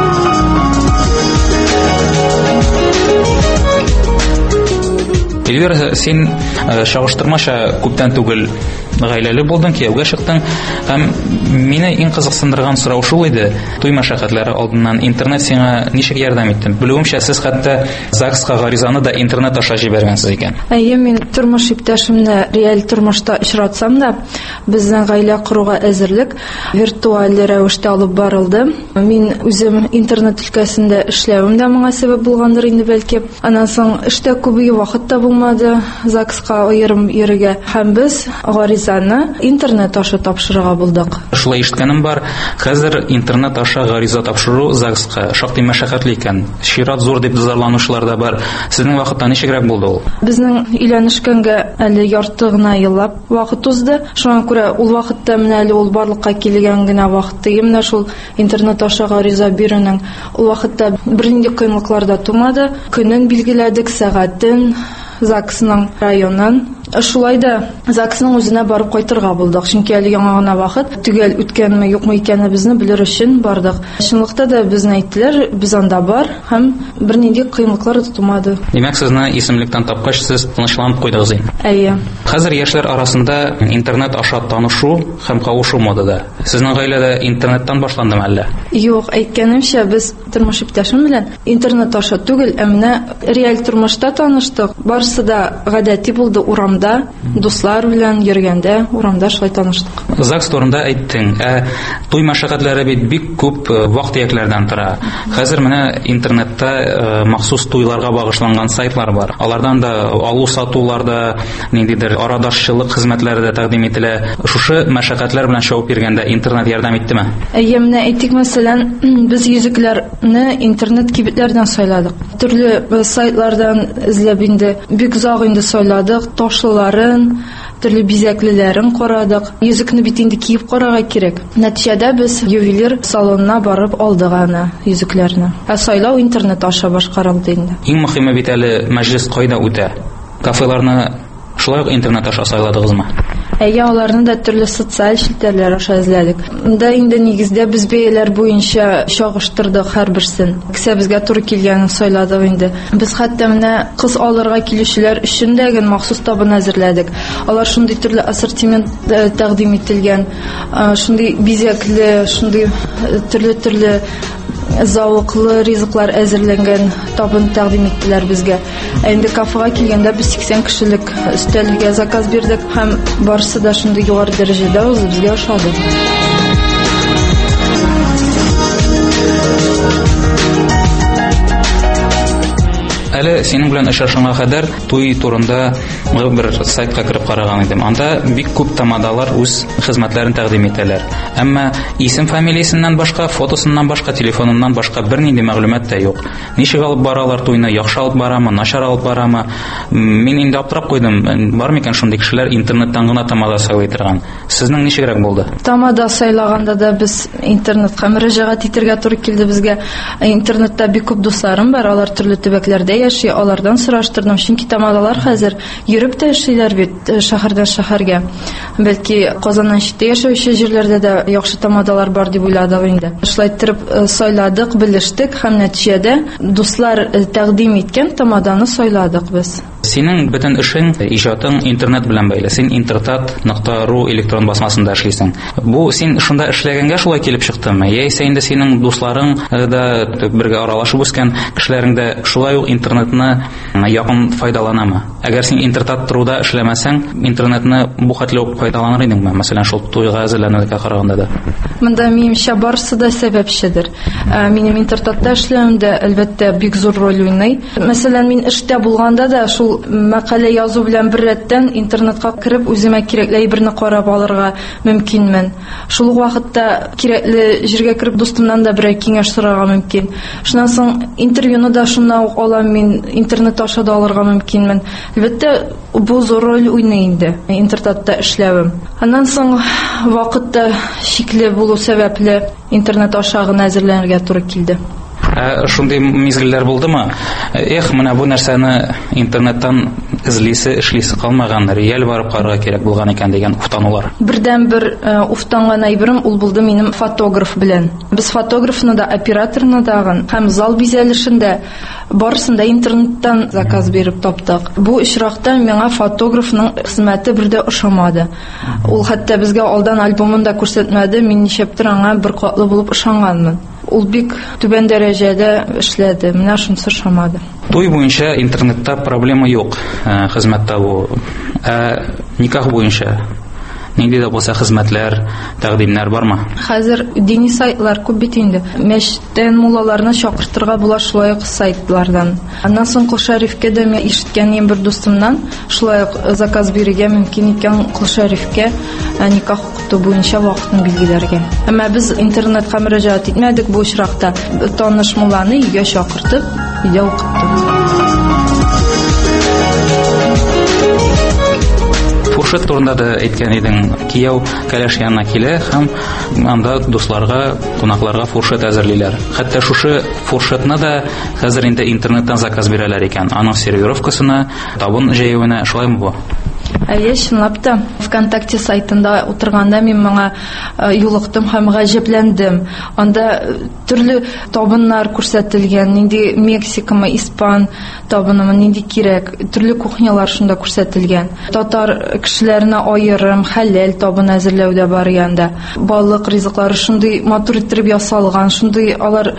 Эльвира, син чагыштырмача күптән түгел гаиләле булдың, кияүгә чыктың. Һәм мине иң кызыксындырган сорау шул иде. Туй мәшәкатьләре алдыннан интернет сиңа ничек ярдәм итте? Белүемчә, сез хәтта ЗАГСка гаризаны да интернет аша җибәргәнсез икән. Әйе, мин тормыш иптәшемне реаль тормышта очратсам да, безнең гаилә коруга әзерлек виртуаль рәвештә алып барылды. Мин үзем интернет өлкәсендә эшләвем дә моңа сәбәп булгандыр инде бәлки. Аннан соң эштә күп вакыт та булмады ЗАГСка аерым йөрергә. Һәм без гаризаны интернет аша тапшырырга булдык. Шулай ишеткәнем бар. Хәзер интернет аша гариза тапшыру ЗАГСка шактый мәшәкатьле икән. Чират зур дип зарланучылар да бар. Сезнең вакытта ничегрәк булды ул? Безнең өйләнешкәнгә әле ярты гына еллап вакыт узды. Шуңа күрә ул вакытта менә әле ул барлыкка килгән генә вакытта менә шул интернет аша гариза бирүнең ул вакытта бернинди кыенлыклар да тумады. Көнен билгеләдек, сәгатен, ЗАГСның районын, Шулай да ЗАГСның үзенә барып кайтырга булдык. Чөнки әле яңа гына вакыт, төгәл үткәнме, юкмы икәнебезне белер өчен бардык. Чынлыкта да безне әйттеләр, без анда бар һәм бернинди кыенлыклар тумады. Димәк, сезне исемлектән тапкач, сез тынычланып куйдыгыз инде. Әйе. Хәзер яшьләр арасында интернет аша танышу һәм кавышу модада. Сезнең гаиләдә интернеттан башландымы әллә? Юк, әйткәнемчә, без тормыш иптәшем белән интернет аша түгел, ә менә реаль тормышта таныштык. Барысы да гадәти булды, урамда, дуслар белән йөргәндә, урамда шулай таныштык. ЗАГС турында әйттең. Ә туй мәшәкатьләре бит бик күп вак-төякләрдән тора. Хәзер менә интернетта махсус туйларга багышланган сайтлар бар. Алардан да алу-сатулар да, ниндидер арадашчылык хезмәтләре дә тәкъдим ителә. Шушы мәшәкатьләр белән шауып йөргәндә интернет ярдәм иттеме? Әйе, менә әйтик, мәсәлән, без йөзекләрне интернет кибетләрдән сайладык. Төрле сайтлардан эзләп инде, бик озак инде сайладык, ташлыларын, төрле бизәклеләрен карадык. Йөзекне бит инде киеп карарга кирәк. Нәтиҗәдә без ювелир салонына барып алдык аны, йөзекләрне. Ә сайлау интернет аша башкарылды инде. Иң мөһиме бит әле мәҗлес кайда үтә? Кафеларны шулай ук интернет аша сайладыгызмы? Әйе, аларны да төрле социаль челтәрләр аша эзләдек. Монда инде нигездә без бәяләр буенча чагыштырдык һәрберсен. Кисәбезгә туры килгәнен сайладык инде. Без хәтта менә кыз алырга килүчеләр өчен дә генә махсус табын әзерләдек. Алар шундый төрле ассортимент тәкъдим ителгән, шундый бизәкле, шундый төрле-төрле зауыклы ризыклар әзерләнгән табын тәкъдим иттеләр безгә. Инде кафега килгәндә без сиксән кешелек өстәлгә заказ бирдек һәм барысы да шундый югары дәрәҗәдә узып безгә ошады. Әле синең белән эшләшәнгә кадәр туй турында бер сайтка кирип караган идем. Анда бик күп тамадалар үз хезмәтләрен тәкъдим итәләр. Әмма исем фамилиясеннан башка, фотосыннан башка, телефоныннан башка бернинди мәгълүмат та юк. Ничек алып баралар туйны? Яхшы алып барамы, начар алып барамы? Мин инде аптырап куйдым. Бар микән шундый кешеләр интернеттан гына тамада сайлый торган? Сезнең ничегрәк булды? Тамада сайлаганда да без интернетка мөрәҗәгать итәргә туры килде безгә. Интернетта бик күп дусларым бар, алар төрле төбәкләрдә яши, алардан сораштырдым. Чөнки тамадалар хәзер йөреп тә эшлиләр бит шәһәрдән шәһәргә. Бәлки Казаннан читтә яшәүче җирләрдә дә яхшы тамадалар бар дип уйладык инде. Шулай итеп сайладык, белештек һәм нәтиҗәдә дуслар тәкъдим иткән тамаданы сайладык без. Синең бөтен эшең, иҗатың интернет белән бәйле. Син интертат нокта ру электрон басмасында эшлисең. Бу син шунда эшләгәнгә шулай килеп чыктымы? Яисә инде синең дусларың да бергә аралашып үскән кешеләрең дә шулай ук интернетны якын файдаланамы? Әгәр син интертат турында эшләмәсәң, интернетны бу хәтле үк файдаланыр идеңме? Мәсәлән, шул туйга әзерләнүгә караганда да. Монда минемчә барысы да сәбәпчедер. Минем интертатта эшләвем дә әлбәттә бик зур роль уйный. Мәсәлән, мин эштә булганда да шул мәкалә язу белән бер рәттән интернетка кирип үземә кирәкле әйберне карап алырга мөмкинмен. Шул ук вакытта кирәкле җиргә кирип достымнан да берәр киңәш сорарга мөмкин. Шуннан соң интервьюны да шуннан ук алам, мин интернет аша да алырга мөмкинмен. Әлбәттә бу зур роль уйный инде интертатта эшләвем. Аннан соң вакытта шикле булу сәбәпле интернет аша гына әзерләнергә туры килде. Шундый мизгелләр булдымы? Эх, менә бу нәрсәне интернеттан эзлисе, эшлисе калмаган, реаль барып карарга кирәк булган икән дигән уфтанулар. Бердән бер уфтанган әйберем ул булды минем фотограф белән. Без фотографны да, операторны да һәм зал бизәлешендә барысында интернеттан заказ биреп таптык. Бу очракта миңа фотографның хезмәте бер дә ошамады. Ул хәтта безгә алдан альбомын да күрсәтмәде, мин ничәптер аңа бер катлы булып ышанганмын. Ул бик түбән дәрәҗәдә эшләде. Менә шунысы ошамады. Туй буенча интернетта проблема юк, хезмәт табу. Ә никах буенча нинди дә булса хезмәтләр, тәкъдимнәр бармы? Хәзер дини сайтлар күп бит инде. Мәчеттән муллаларны чакыртырга була шулай ук сайтлардан. Аннан соң Кылшарифкә дә мен ишеткән бер дустымнан шулай ук заказ бирергә мөмкин икән Кылшарифкә никах укыту буенча вакытны билгеләргә. Әмма без интернетка мөрәҗәгать итмәдек бу очракта. Таныш мулланы өйгә чакыртып, өйдә укыттык. Фуршет турында да әйткән идең. Кияү кәләш янына килә һәм анда дусларга, кунакларга фуршет әзерлиләр. Хәтта шушы фуршетны да хәзер инде интернеттан заказ бирәләр икән. Аның сервировкасына, табын җәюенә, шулаймы бу? Әйе, чынлап та. ВКонтакте сайтында утырганда мин моңа юлыктым һәм гаҗәпләндем. Анда төрле табыннар күрсәтелгән, нинди Мексикамы, Испан табынымы, нинди кирәк, төрле кухнялар шунда күрсәтелгән. Татар кешеләренә аерым хәләл табын әзерләүдә бар янда. Балык ризыклары шундый матур итеп ясалган, шундый алар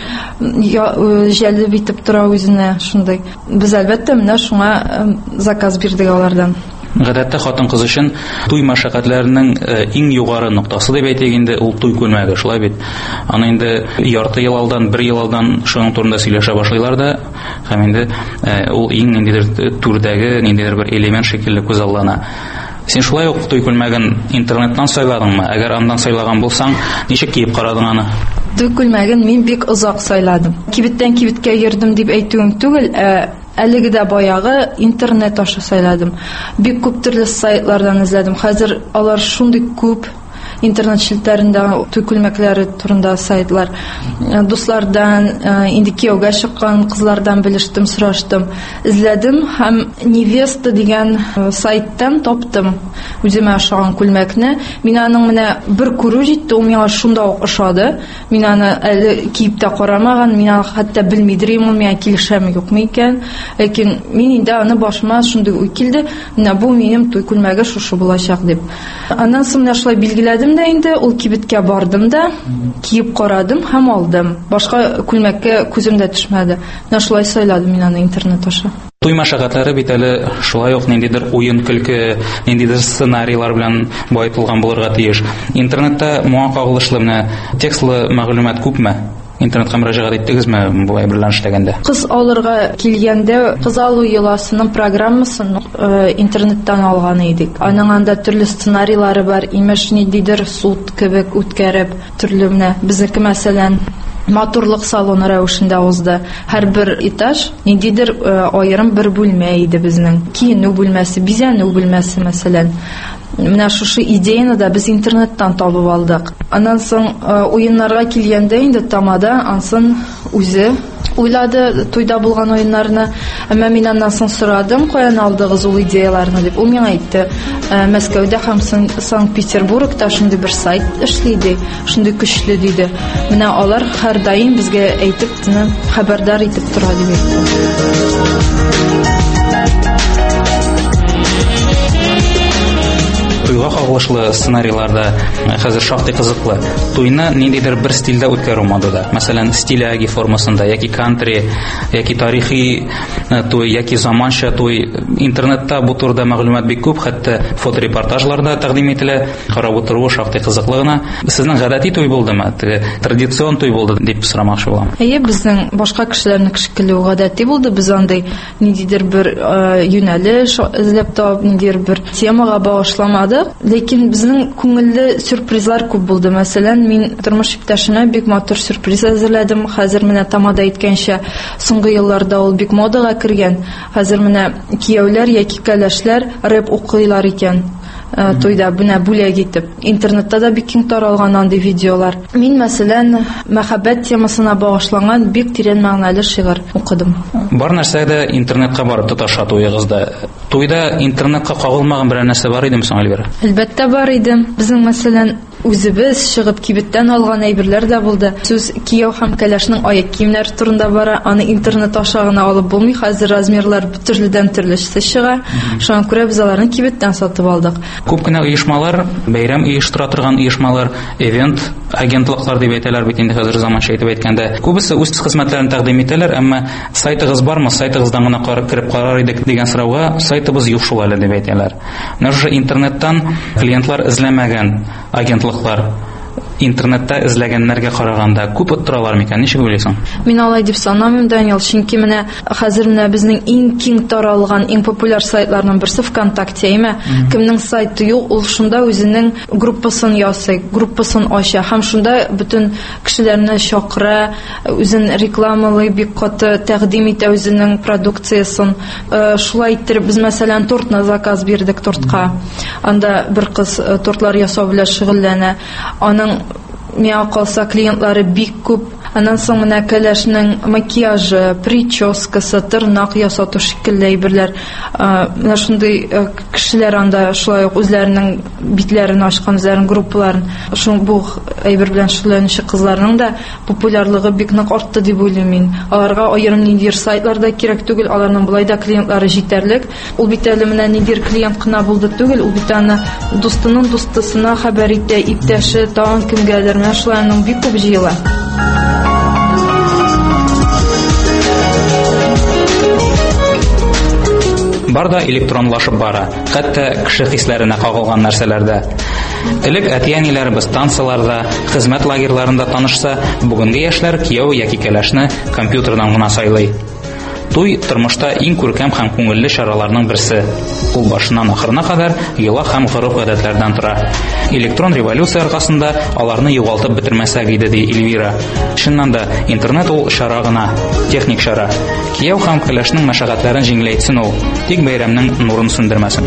җәлеп итеп тора үзенә, шундый. Без әлбәттә менә шуңа заказ бирдек алардан. Гадәттә хатын-кыз өчен туй мәшәкатьләренең иң югары ноктасы дип әйтик инде ул туй күлмәге, шулай бит. Аны инде ярты ел алдан, бер ел алдан шуның турында сөйләшә башлыйлар да, һәм инде ул иң ниндидер түрдәге, ниндидер бер элемент шикелле күзаллана. Син шулай ук туй күлмәген интернеттан сайладыңмы? Әгәр андан сайлаган булсаң, ничек киеп карадың аны? Туй күлмәген мин бик озак сайладым. Кибеттән кибеткә йөрдем дип әйтүем түгел, әлеге дә баягы интернет аша сайладым. Бик күп төрле сайтлардан эзләдем. Хәзер алар шундый күп интернет челтәрендә туй күлмәкләре турында сайтлар. Дуслардан, инде кияүгә чыккан кызлардан белештем, сораштым, эзләдем һәм невеста дигән сайттан таптым үземә ошаган күлмәкне. Мин аның менә бер күрү җитте, ул миңа шунда ук ошады. Мин аны әле киеп тә карамаган, мин хәтта белмидерим, ул миңа килешәме юкмы икән. Ләкин мин инде аны башыма шундый уй килде, менә бу минем туй күлмәге шушы булачак дип. Аннан соң менә шулай билгеләдем дә инде, ул кибеткә бардым да, киеп карадым һәм алдым. Башка күлмәккә күзем дә төшмәде. Менә шулай сайладым мин аны интернет аша. Туй мәшәкатьләре бит әле шулай ук ниндидер уен көлке, ниндидер сценарийлар белән баетылган булырга тиеш. Интернетта моңа кагылышлы менә текстлы мәгълүмат күпме? Интернетка мөрәҗәгать иттегезме бу әйберләрне эшләгәндә? Кыз алырга килгәндә кыз алу йоласының программасын интернеттан алган идек. Аның анда төрле сценарийлары бар, имеш ниндидер суд кебек үткәреп, төрле менә безнеке мәсәлән матурлык салоны рәвешендә узды. Һәрбер этаж ниндидер аерым бер бүлмә иде безнең. Киенү бүлмәсе, бизәнү бүлмәсе мәсәлән. Менә шушы идеяны да без интернеттан табып алдык. Аннан соң уеннарга килгәндә инде тамада ансын үзе уйлады туйда булган уеннарны. Әмма мин аннан соң сорадым, каян алдыгыз ул идеяларны дип. Ул миңа әйтте, Мәскәүдә һәм Санкт-Петербургта шундый бер сайт эшли, шундый көчле диде. Менә алар һәр даим безгә әйтеп, хәбәрдар итеп тора дип әйтте. Туйга кагылышлы сценарийларда хәзер шактый кызыклы. Туйны ниндидер бер стильдә үткәрү модада. Мәсәлән, стиляги формасында, яки кантри, яки тарихи туй, яки заманча туй. Интернетта бу турыда мәгълүмат бик күп, хәтта фоторепортажларда тәкъдим ителә. Карап утыру шактый кызыклы гына. Сезнең гадәти туй булдымы? Традицион туй булды дип сорамакчы булам. Әйе, безнең башка кешеләрнең шикелле гадәти булды. Без андай ниндидер бер юнәлеш эзләп табып, ниндидер бер темага багышламады. Ләкин безнең күңелле сюрпризлар күп булды. Мәсәлән, мин тормыш иптәшемә бик матур сюрприз әзерләдем. Хәзер менә тамада әйткәнчә, соңгы елларда ул бик модага кергән. Хәзер менә кияүләр яки кәләшләр рэп укыйлар икән. Туйда буна бүләк итеп. Интернетта да бик киң таралган андый видеолар. Мин мәсәлән, мәхәббәт темасына багышланган бик тирән мәгънәле шигырь укыдым. Бар нәрсәдә интернетка барып тоташа туйыгызда. Туйда интернетка кагылмаган бер нәрсә бар идеме соң Эльвира? Әлбәттә бар иде. Безнең мәсәлән үзебез чыгып кибеттән алган әйберләр дә булды. Сүз кияү һәм кәләшнең аяк киемнәре турында бара. Аны интернет аша гына алып булмый. Хәзер размерлар төрледән төрлесе чыга. Шуңа күрә без аларны кибеттән сатып алдык. Күп кенә оешмалар, бәйрәм оештыра торган оешмалар, event агентлыклар дип әйтәләр бит инде хәзер заманча итеп әйткәндә. Күбесе үз хезмәтләрен тәкъдим итәләр, әмма сайтыгыз бармы, сайтыгыздан гына карап кирип карар идек дигән сорауга сайтыбыз юк шул әле дип әйтәләр. Менә шушы интернеттан клиентлар эзләмәгән агентлыклар интернетта эзләгәннәргә караганда күп оттыралар микән? Ничек уйлыйсың? Мин алай дип санамыйм, Данил, чөнки менә хәзер менә безнең иң киң таралган, иң популяр сайтларның берсе ВКонтакте, әйме? Кемнең сайты юк, ул шунда үзенең группасын ясый, группасын ача, һәм шунда бөтен кешеләрне чакыра, үзен рекламалый, бик каты тәкъдим итә үзенең продукциясын. Шулай итеп без мәсәлән тортны заказ бирдек тортка. Анда бер кыз тортлар ясау белән шөгыльләнә. Аның миңа калса клиентлары бик күп. Аннан соң менә кәләшнең макияжы, прическасы, тырнак ясату шикелле әйберләр. Менә шундый кешеләр анда шулай ук үзләренең битләрен ачкан, үзләренең группаларын, шул бу әйбер белән шөгыльләнүче кызларның да популярлыгы бик нык артты дип уйлыйм мин. Аларга аерым ниндидер сайтларда кирәк түгел, аларның булай да клиентлары җитәрлек. Ул бит әле менә ниндидер клиент кына булды түгел, ул бит аны дустының дустысына хәбәр итә, иптәше, тагын кемгәдер, менә шуларның бик күп җыела. Бар да электронлашып бара, хәтта кеше хисләренә кагылган нәрсәләрдә. Элек әти-әниләребез станцияларда, хезмәт лагерьларында танышса, бүгенге яшьләр кияү яки кәләшне компьютердан гына сайлый. Туй тормышта иң күркәм һәм күңелле чараларның берсе. Ул башыннан ахырына кадәр йола һәм гореф-гадәтләрдән тора. Электрон революция аркасында аларны югалтып бетермәсәк иде, ди Эльвира. Чыннан да, интернет ул чара гына, техник чара. Кияү һәм кәләшнең мәшәкатьләрен җиңеләйтсен ул, тик бәйрәмнең нурын сүндермәсен.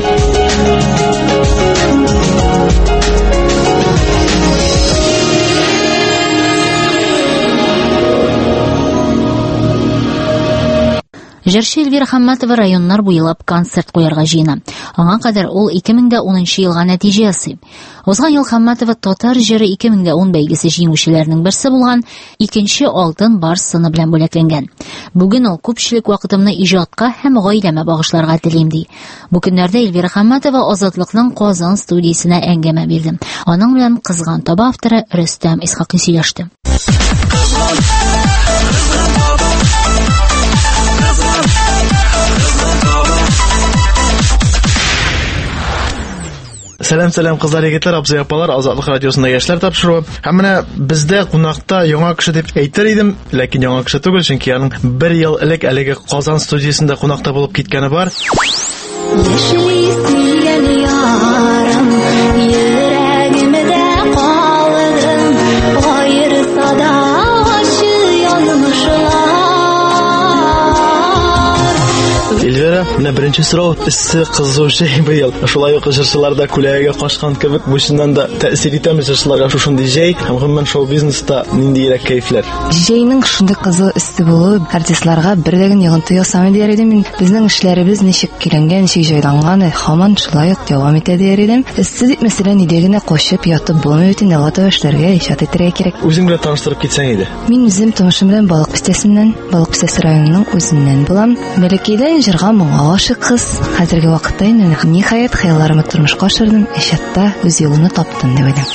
Җырчы Эльвира Хамматова районнар буйлап концерт куярга җыена. Аңа кадәр ул ике мең дә унынчы елга нәтиҗә ясый. Узган ел Хамматова Татар җыры ике мең дә ун бәйгесе җиңүчеләренең берсе булган икенче алтын барс сыны белән бүләкләнгән. Бүген ул күпчелек вакытымны иҗатка һәм гаиләмә багышларга телим ди. Бу көннәрдә Эльвира Хамматова Азатлыкның Казан студиясенә әңгәмә бирде. Аның белән кызган таба авторы Рөстәм Исхакый сөйләште. Сәлам-сәлам кызлар, егетләр, абзый апалар, Азатлык радиосында яшьләр тапшыруы. Һәм менә бездә кунакта яңа кеше дип әйтер идем, ләкин яңа кеше түгел, чөнки аның бер ел элек әлеге Казан студиясендә кунакта булып киткәне бар. Эльвира, менә беренче сорау, эссе кызу җәй быел. Шулай ук җырчыларда күләгәгә кашкан кебек, бу чыннан да тәэсир итәме җырчыларга шушындый җәй һәм гомумән шоу-бизнеста ниндирәк кайфлар? Җәйнең шундый кызу эссе булуы артистларга бердәген йогынты ясамый дияр идем мин. Безнең эшләребез ничек киләнгән, ничек җайланган, һаман шулай ук дәвам итә дияр идем. Эссе дип мәсәлән нидә генә качып ятып булмый бит, инде лата эшләргә иҗат итәргә кирәк. Үзең белән таныштырып китсәң иде. Мин үзем тумышым белән Балык бистәсеннән, Балык бистәсе районының үзеннән булам. Бәләкәйдән җырга моңа ашык кыз. Хәзерге вакытта инде ниһаять хыялларымны тормышка ашырдым, иҗатта үз юлымны таптым дип уйлыйм.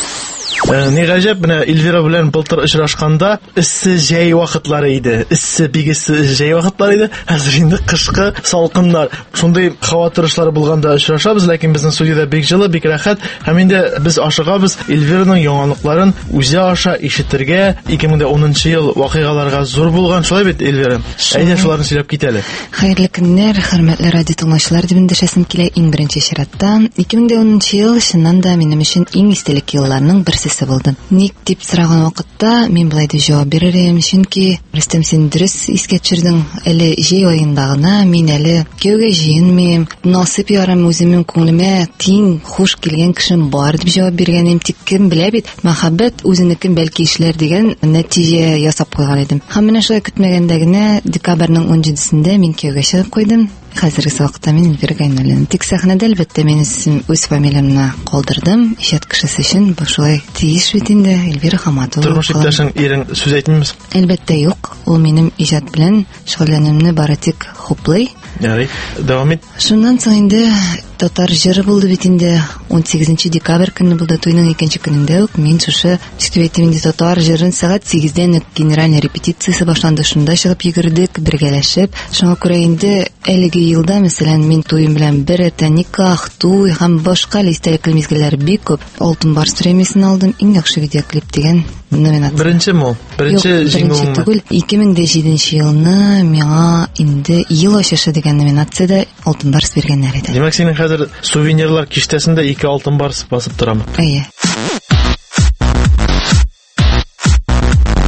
Ни гаҗәп, менә Эльвира белән былтыр очрашканда эссе җәй вакытлары иде. Эссе бик эссе җәй вакытлары иде. Хәзер инде кышкы салкыннар. Шундый һава торышлары булганда очрашабыз, ләкин безнең студиядә бик җылы, бик рәхәт. Һәм инде без ашыгабыз Эльвираның яңалыкларын үзе аша ишетергә. ике мең дә унынчы ел вакыйгаларга зур булган, шулай бит, Эльвира? Әйдә шуларны сөйләп кит әле. Хәерле көннәр, хөрмәтле радио тыңлаучылар, дип эндәшәсем килә иң беренче чиратта. ике мең дә унынчы ел чыннан да минем өчен иң истәлек елларның берсе булды. Ник дип сораган вакытта мин булай дип җавап биререм, чөнки Рөстәм, син дөрес искә төшердең. Әле җәй аенда гына мин әле кияүгә җыенмыйм, насыйп ярым үземнең күңелемә тиң хуш килгән кешем бар дип җавап биргәнем. Тик кем белә бит, мәхәббәт үзенекен бәлки эшләр дигән нәтиҗә ясап куйган идем. Һәм менә шулай көтмәгәндә генә декабрьнең ун җидесендә мин кияүгә чыгып куйдым. Хәзерге вакытта мин Эльвира Гайнуллина. Тик сәхнәдә әлбәттә мин үз фамилиямны калдырдым. Иҗат кешесе өчен бу шулай тиеш бит инде, Эльвира Хамматова. Тормыш иптәшең ирең сүз әйтмимез? Әлбәттә юк. Ул минем иҗат белән шөгыльләнүемне бары тик хуплый. Ярый, дәвам ит. Шуннан соң инде татар җыры булды бит инде. ун сигезенче декабрь көнне булды, туйның икенче көнендә үк мин шушы тикшәйтим инде татар җырын сәгать сигездән үк генераль репетициясе башланды. Шунда чыгып йөгердек, бергәләшеп. Шуңа күрә инде әлеге елда, мәсәлән, мин туйым белән бер әтә никах, туй һәм башка истәлекле мизгелләр бик күп. Алтын барс премиясын алдым, иң яхшы видеоклип дигән номинация. Беренче мо? Беренче җиңүме? ике мең дә җиденче елны миңа инде ел ачышы дигән номинациядә алтын барс биргәннәр иде. Димәк, синең хәзер сувенирлар киштәсендә ике алтын барс басып торамы? Әйе.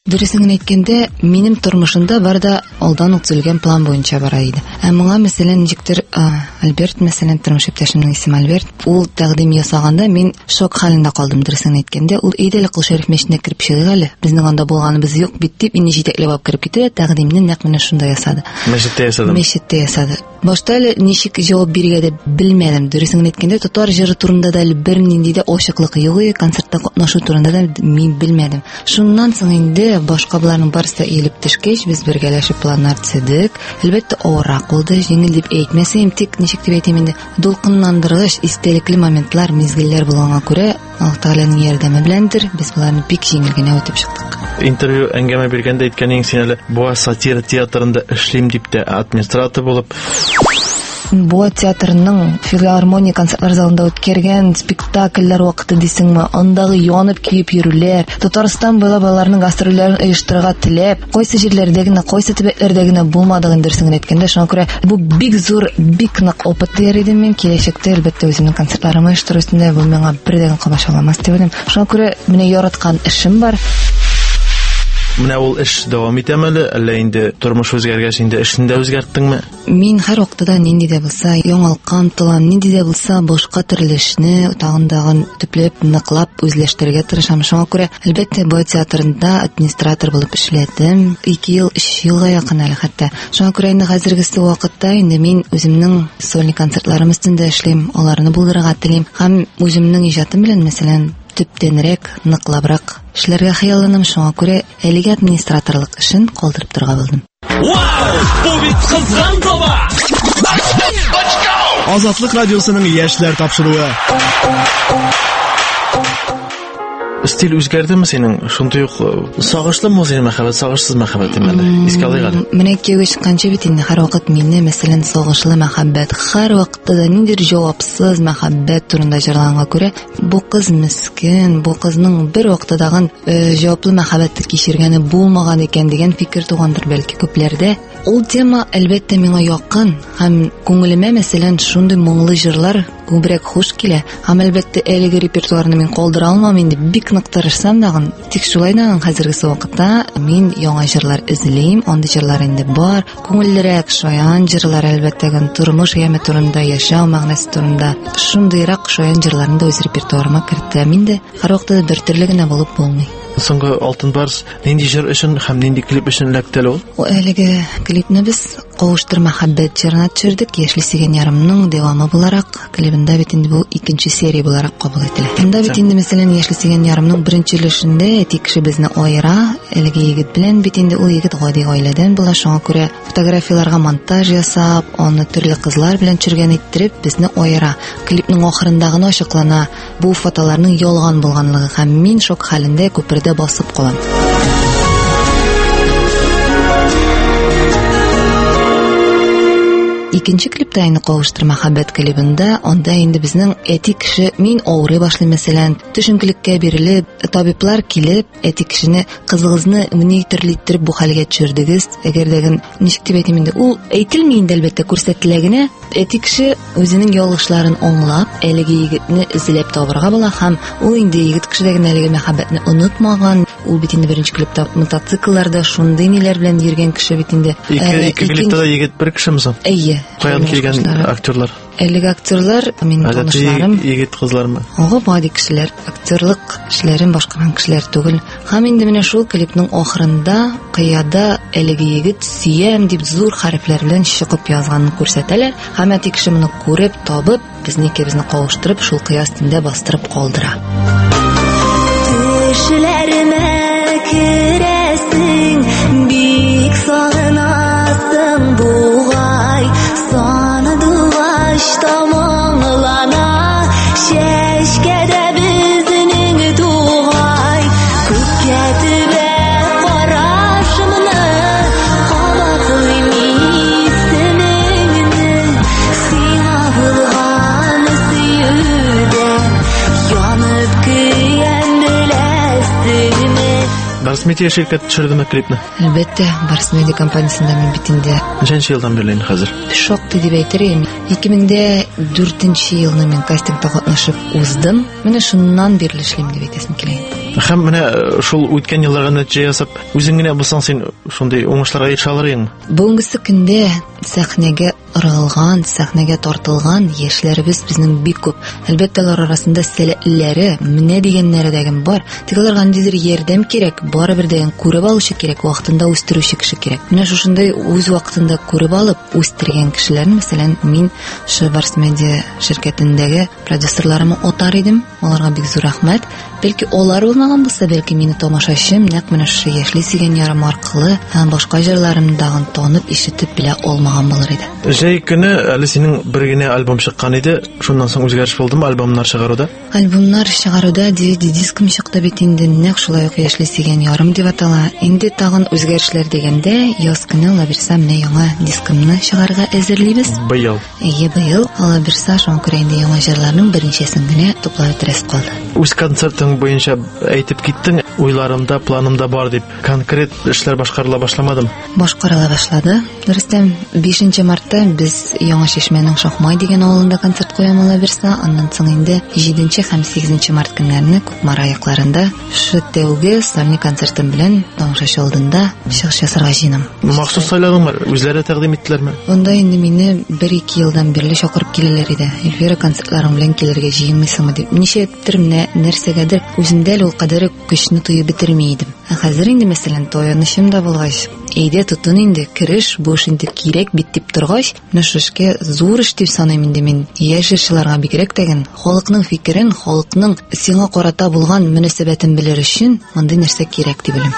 Дөресен әйткәндә, минем тормышымда бар да алдан ук төзелгән план буенча бара иде. Ә моңа мәсәлән ничектер Альберт, мәсәлән, тормыш иптәшемнең исеме Альберт, ул тәкъдим ясаганда мин шок хәлендә калдым. Дөресен әйткәндә, ул әйдәле Кол Шәриф мәчетенә кирип чыгыйк әле. Безнең анда булганыбыз юк бит дип, инде җитәкләп алып кирип китте, тәкъдимне нәкъ менә шунда ясады. Мәчеттә ясады. Мәчеттә ясады. Башта әле ничек җавап бирергә дә белмәдем. Дөресен әйткәндә, татар җыры турында да бер нинди дә ачыклык юк иде, концертта катнашу турында да мин белмәдем. Шуннан соң инде башка буларның барысы да иелеп төшкәч, без бергәләшеп планнар төзедек. Әлбәттә, авыррак булды, җиңел дип әйтмәсәм, тик ничек дип әйтәм инде, дулкынландыргыч, истәлекле моментлар, мизгелләр булганга күрә, Аллаһ Тәгаләнең ярдәме беләндер, без буларны бик җиңел генә үтеп чыктык. Интервью әңгәмә биргәндә әйткәнең син әле Буа сатира театрында эшлим дип тә администратор булып Буа театрының филармония концертлар залында үткәргән спектакльләр вакыты дисеңме, андагы янып киеп йөрүләр, Татарстан буйлап аларның гастрольләрен оештырырга теләп, кайсы җирләрдә генә, кайсы төбәкләрдә генә булмадыгын дөресен әйткәндә, шуңа күрә бу бик зур, бик нык опыт дияр идем мин. Киләчәктә әлбәттә үземнең концертларымны оештыру өстендә бу миңа бердән кабашаламас дип уйлыйм. Шуңа күрә менә яраткан эшем бар. Менә ул эш дәвам итәме әле, әллә инде тормыш үзгәргәч инде эшне дә үзгәрттеңме? Мин һәр вакытта нинди дә булса яңалыкка омтылам, нинди дә булса башка төрле эшне тагын тагын төпләп, ныклап үзләштерергә тырышам. Шуңа күрә әлбәттә бу театрында администратор булып эшләдем. ике ел, өч елга якын әле хәтта. Шуңа күрә инде хәзергесе вакытта инде мин үземнең сольный концертларым өстендә эшлим, аларны булдырырга телим һәм үземнең иҗатым белән, мәсәлән, төптәнрәк, ныклабрак эшләргә хыялланам. Шуңа күрә әлеге администраторлык эшен калдырып торырга булдым. Вау! Бу бит кызган таба! Азатлык радиосының яшьләр тапшыруы. Стиль үзгәрдеме синең? Шундай ук сагышлы музей мәхәббәт, сагышсыз мәхәббәт әле. Искә алыйк әле. Менә кияүгә чыкканчы бит инде һәр вакыт мине, мәсәлән, сагышлы мәхәббәт, һәр вакытта да ниндидер җавапсыз мәхәббәт турында җырлаганга күрә, бу кыз мескен, бу кызның бер вакытта дагы җаваплы мәхәббәтте кичергәне булмаган икән дигән фикер тугандыр бәлки күпләрдә. Ул тема әлбәттә миңа якын һәм күңелемә, мәсәлән, шундый моңлы җырлар күбрәк хуш килә. Һәм әлбәттә әлеге репертуарны мин калдыра алмам инде, бик нык тырышсам да, тик шулай да хәзергесе вакытта мин яңа җырлар эзлим, андый җырлар инде бар. Күңеллерәк, шаян җырлар әлбәттә гын, тормыш яме турында, яшәү мәгънәсе турында. Шундыйрак шаян җырларны да үз репертуарыма кертәм инде. Һәр вакытта бер төрле генә булып булмый. Соңгы Алтын Барс нинди җыр өчен һәм нинди клип өчен эләктеле ул? Ул әлеге клипны без Кавыштыр мәхәббәт җырына төшердек. Яшьли сөйгән ярымның дәвамы буларак, клибында бит инде бу икенче серия буларак кабул ителә. Монда бит инде мәсәлән Яшьли сөйгән ярымның беренче өлешендә әти кеше безне аера, әлеге егет белән бит инде ул егет гади гаиләдән була. Шуңа күрә фотографияларга монтаж ясап, аны төрле кызлар белән төшергән иттереп безне аера. Клипның ахырында гына ачыклана бу фотоларның ялган булганлыгы һәм мин шок хәлендә күпердә басып калам. Икенче клипта инде Кавыштыр мәхәббәт клибында, анда инде безнең әти кеше, мин авырый башлый, мәсәлән, төшенкелеккә бирелеп, табиблар килеп, әти кешене, кызыгызны ни төрле бу хәлгә төшердегез, әгәр дә ничек дип әйтим инде, ул әйтелми инде әлбәттә, күрсәтелә генә. Әти кеше үзенең ялгышларын аңлап, әлеге егетне эзләп табарга була һәм ул инде егет кешедәге әлеге мәхәббәтне онытмаган. Ул бит инде беренче клипта мотоциклларда шундый ниләр белән йөргән кеше бит инде. Ике клипта да егет бер кешеме соң? Әйе. Каян килгән актерлар? Әлеге актерлар минем танышларым. Егет кызлармы? Ага, бади кешеләр, актерлык эшләрен башкарган кешеләр түгел. Һәм инде менә шул клипның ахырында кыяда әлеге егет сөям дип зур хәрефләр белән чыгып язганны күрсәтәләр. Һәм әти кеше моны күреп, табып, безне икебезне кавыштырып, шул кыя өстендә бастырып калдыра. Төшләремә керәсең, бик сагынасың бугай, саны дугаш тамаңлана, чәчкәдә безнең тугай, күккә төбә карашымны, кабатлыйм исемеңне, сиңа булган сөюдә, янып көям беләсеңме. Барс Медиа şirket төшердеме клипны? Әлбәттә, Барс Медиа компаниясында мин бит инде ничәнче елдан бирле хәзер? Шокты дип әйтерем. ике мең дүртенче елны мин кастингта катнашып уздым. Менә шуннан бирле эшлим дип әйтәсем килә. Һәм менә шул үткән елларга нәтиҗә ясап, үзең генә булсаң син шундый уңышларга ирешә алырсың. Бүгенге көндә сәхнәгә ыргылган, сәхнәгә тартылган яшьләребез безнең бик күп. Әлбәттә, алар арасында сәләтләре, менә дигәннәре дә бар. Тик аларга ниндидер ярдәм кирәк, барыбер дә күреп алучы кирәк, вакытында үстерүче кеше кирәк. Менә шушындай үз вакытында күреп алып үстергән кешеләрне, мәсәлән, мин Шыбарс медиа ширкәтендәге продюсерларымны атар идем. Аларга бик зур рәхмәт. Бәлки алар булмаган булса, бәлки мине тамашачым нәкъ менә шу яшьли сөйгән ярым аркылы һәм башка җырларымны дагын танып, ишетеп белә алмаган булыр иде. Җәй көне әле синең бер генә альбом чыккан иде. Шуннан соң үзгәреш булдымы альбомнар чыгаруда? Альбомнар чыгаруда ди ди дискым чыкты бит инде, нәкъ шулай ук яшьли сөйгән ярым дип атала. Инде тагын үзгәрешләр дигәндә, яз көне ала бирсә менә яңа дискымны чыгарга әзерлибез. Быел. Әйе, быел ала бирсә, шуңа күрә инде яңа җырларның беренчесен генә туплап бетерәсе калды. Үз концертың буенча әйтеп киттең, уйларымда, планымда бар дип. Конкрет эшләр башкарыла башламадым. Башкарыла башлады. Рөстәм, бишенче мартта без Яңа Чишмәнең Шахмай дигән авылында концерт куямала бирсә, аннан соң инде җиденче һәм сигезенче март көннәрне Күкмара якларында Шөтәүгә сольник концертым белән тамашачы алдында чыгыш ясарга җыенам. Махсус сайладыңмы? Үзләре тәкъдим иттеләрме? Онда инде мине бер-ике елдан бирле чакырып киләләр иде. Эльвира концертларың белән килергә җыенмыйсыңмы дип. Ничектер менә нәрсәгәдер үземдә ул кадәр көчне тоеп бетерми идем. Ә хәзер инде мәсәлән таянышым да булгач, әйдә тотын инде, кереш, бу эш инде кирәк бит дип торгач, менә шу эшкә зур эш дип саныйм инде мин. Яшь җырчыларга бигрәк тәген, халыкның фикерен, халыкның сиңа карата булган мөнәсәбәтен белер өчен мондый нәрсә кирәк дип белем.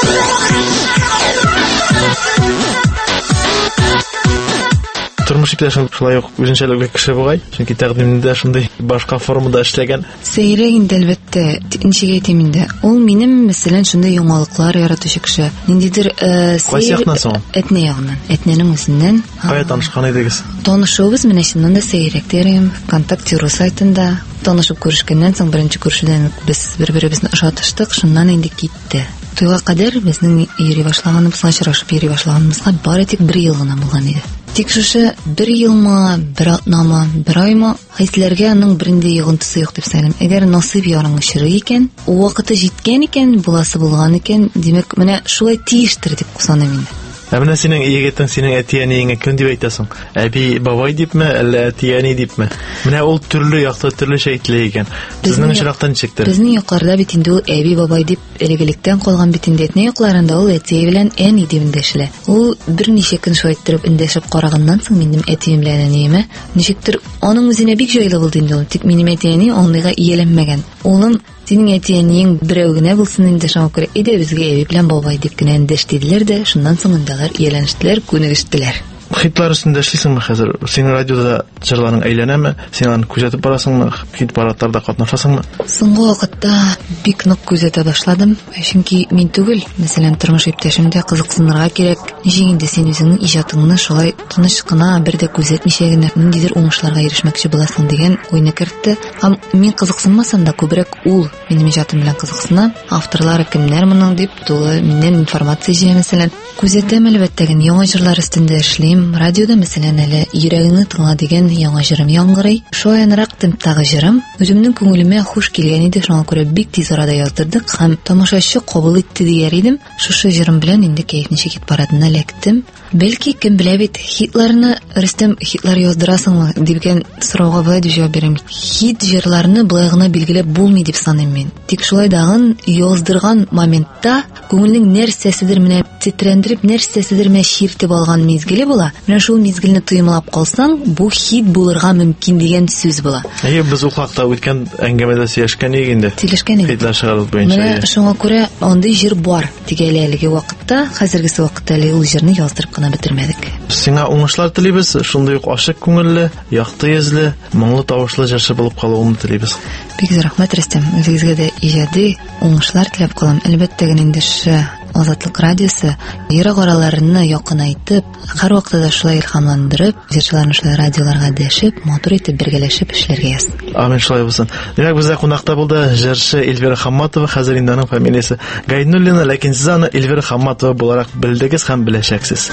Тормыш иптәшем шулай ук үзенчәлекле кеше бугай, чөнки тәкъдимендә шундый башка формада эшләгән. Сәйрәк инде әлбәттә, ничек әйтим инде. Ул минем мәсәлән шундый яңалыклар яратучы кеше. Ниндидер сәйр этне ягыннан, этнең үзеннән. Кая танышкан идегез? Танышуыбыз менә шуннан да сәйрәк дәрем, ВКонтакте рус сайтында танышып күрешкәннән соң беренче күрешүдән без бер-беребезне ошатыштык, шуннан инде китте. Туйга кадәр безнең йөри башлаганыбызга, очрашып йөри башлаганыбызга бары тик бер ел гына булган иде. Тик шушы бер елма, бер атнама, бер айма хисләргә аның беринде йогынтысы юк дип сөйләм. Әгәр насыйп ярың очрый икән, вакыты җиткән икән, буласы булган икән, димәк менә шулай тиештер дип саныйм инде. Ә менә синең егетең синең әтиәнеңә кем дип әйтәсең? Әби, бабай дипме, әллә әтиәни дипме? Менә ул төрле якта төрлечә әйтелә икән. Безнең очрактан ничектер? Безнең якларда бит инде ул әби, бабай дип элегелектән калган бит инде. Әтнә якларында ул әти белән әни дип эндәшелә. Ул берничә көн шулай иттереп эндәшеп караганнан соң минем әтием белән әниемә ничектер аның үзенә бик җайлы булды инде ул. Тик минем әтиәни аңлыйга ияләнмәгән. Улым, синең әтиәнең берәү генә булсын инде шуңа күрә иде безгә әби белән бабай дип кенә эндәш диделәр дә, шуннан соң индәләр ияләнештеләр, күнегештеләр. Хитлар өстендә эшлисеңме хәзер? Синең радиода җырларың әйләнәме? Син аны күзәтеп барасыңмы? Хит парадларда катнашасыңмы? Соңгы вакытта бик нык күзәтә башладым. Чөнки мин түгел, мәсәлән, тормыш иптәшем дә кызыксынырга кирәк. Ничек инде син үзеңнең иҗатыңны шулай тыныч кына бер дә күзәтмичә генә ниндидер уңышларга ирешмәкче буласың дигән уйны кертте. Һәм мин кызыксынмасам да күбрәк ул минем иҗатым белән кызыксына. Авторлары кемнәр моның дип тулы миннән информация җыя мәсәлән. Күзәтәм әлбәттә, яңа җырлар өстендә эшлим. Радиода мәсәлән әле йөрәгеңне тыңла дигән яңа җырым яңгырый. Шуянрак темптагы җырым үземнең күңелемә хуш килгән иде, шуңа күрә бик тиз арада яздырдык һәм тамашачы кабул итте дияр идем. Шушы җырым белән инде кәеф ничек хит парадына эләктем. Бәлки кем белә бит, хитларны Рөстәм хитлар яздырасыңмы дигән сорауга болай дип җавап бирәм. Хит җырларны болай гына билгеләп булмый дип саныйм мин. Тик шулай дагын яздырган моментта күңелнең нәрсәседер менә тетрәндереп, нәрсәседер менә чиртеп алган мизгеле була. Менә шул мизгелне тоймалап калсаң, бу хит булырга мөмкин дигән сүз була. Әйе, без ул хакта үткән әңгәмәдә сөйләшкән идек инде. Сөйләшкән идек. Хитлар чыгару буенча. Менә шуңа күрә андый җыр бар. Тик әле әлеге вакытта, хәзергесе вакытта әле ул җырны яздырып кына бетермәдек. Сиңа уңышлар телибез, шундый ук ачык күңелле, якты йөзле, моңлы тавышлы җырчы булып калуыңны телибез. Бик рәхмәт, Рөстәм. Үзегезгә дә иҗади уңышлар теләп калам. Әлбәттә генә инде шу Азатлык радиосы ерак араларны якынайтып, һәр вакытта да шулай илһамландырып, җырчыларны шулай радиоларга дәшеп, матур итеп бергәләшеп эшләргә яз. Амин, шулай булсын. Димәк, бездә кунакта булды җырчы Эльвира Хамматова, хәзер инде аның фамилиясе Гайнуллина, ләкин сез аны Эльвира Хамматова буларак белдегез һәм беләчәксез.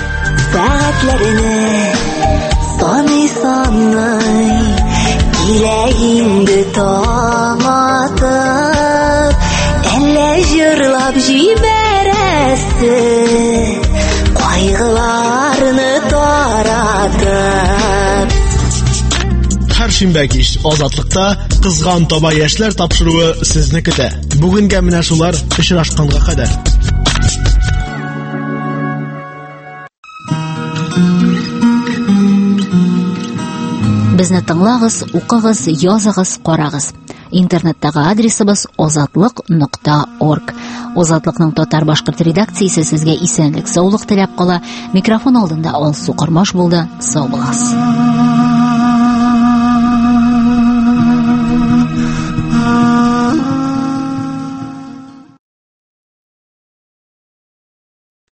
Сәгатьләрне саный-саный килә инде таң атып, жырлап жиберәсе, кайгыларны таратып. Һәр шимбә кич Азатлыкта кызган таба яшьләр тапшыруы сезне көтә. Бүгенгә менә шулар очрашканга кадәр. Безне тыңлагыз, укыгыз, языгыз, карагыз. Интернеттагы адресыбыз азатлык нокта орг. Азатлыкның татар-башкорт редакциясе сезгә исәнлек, саулык теләп кала. Микрофон алдында Алсу Кармаш булды. Сау булыгыз.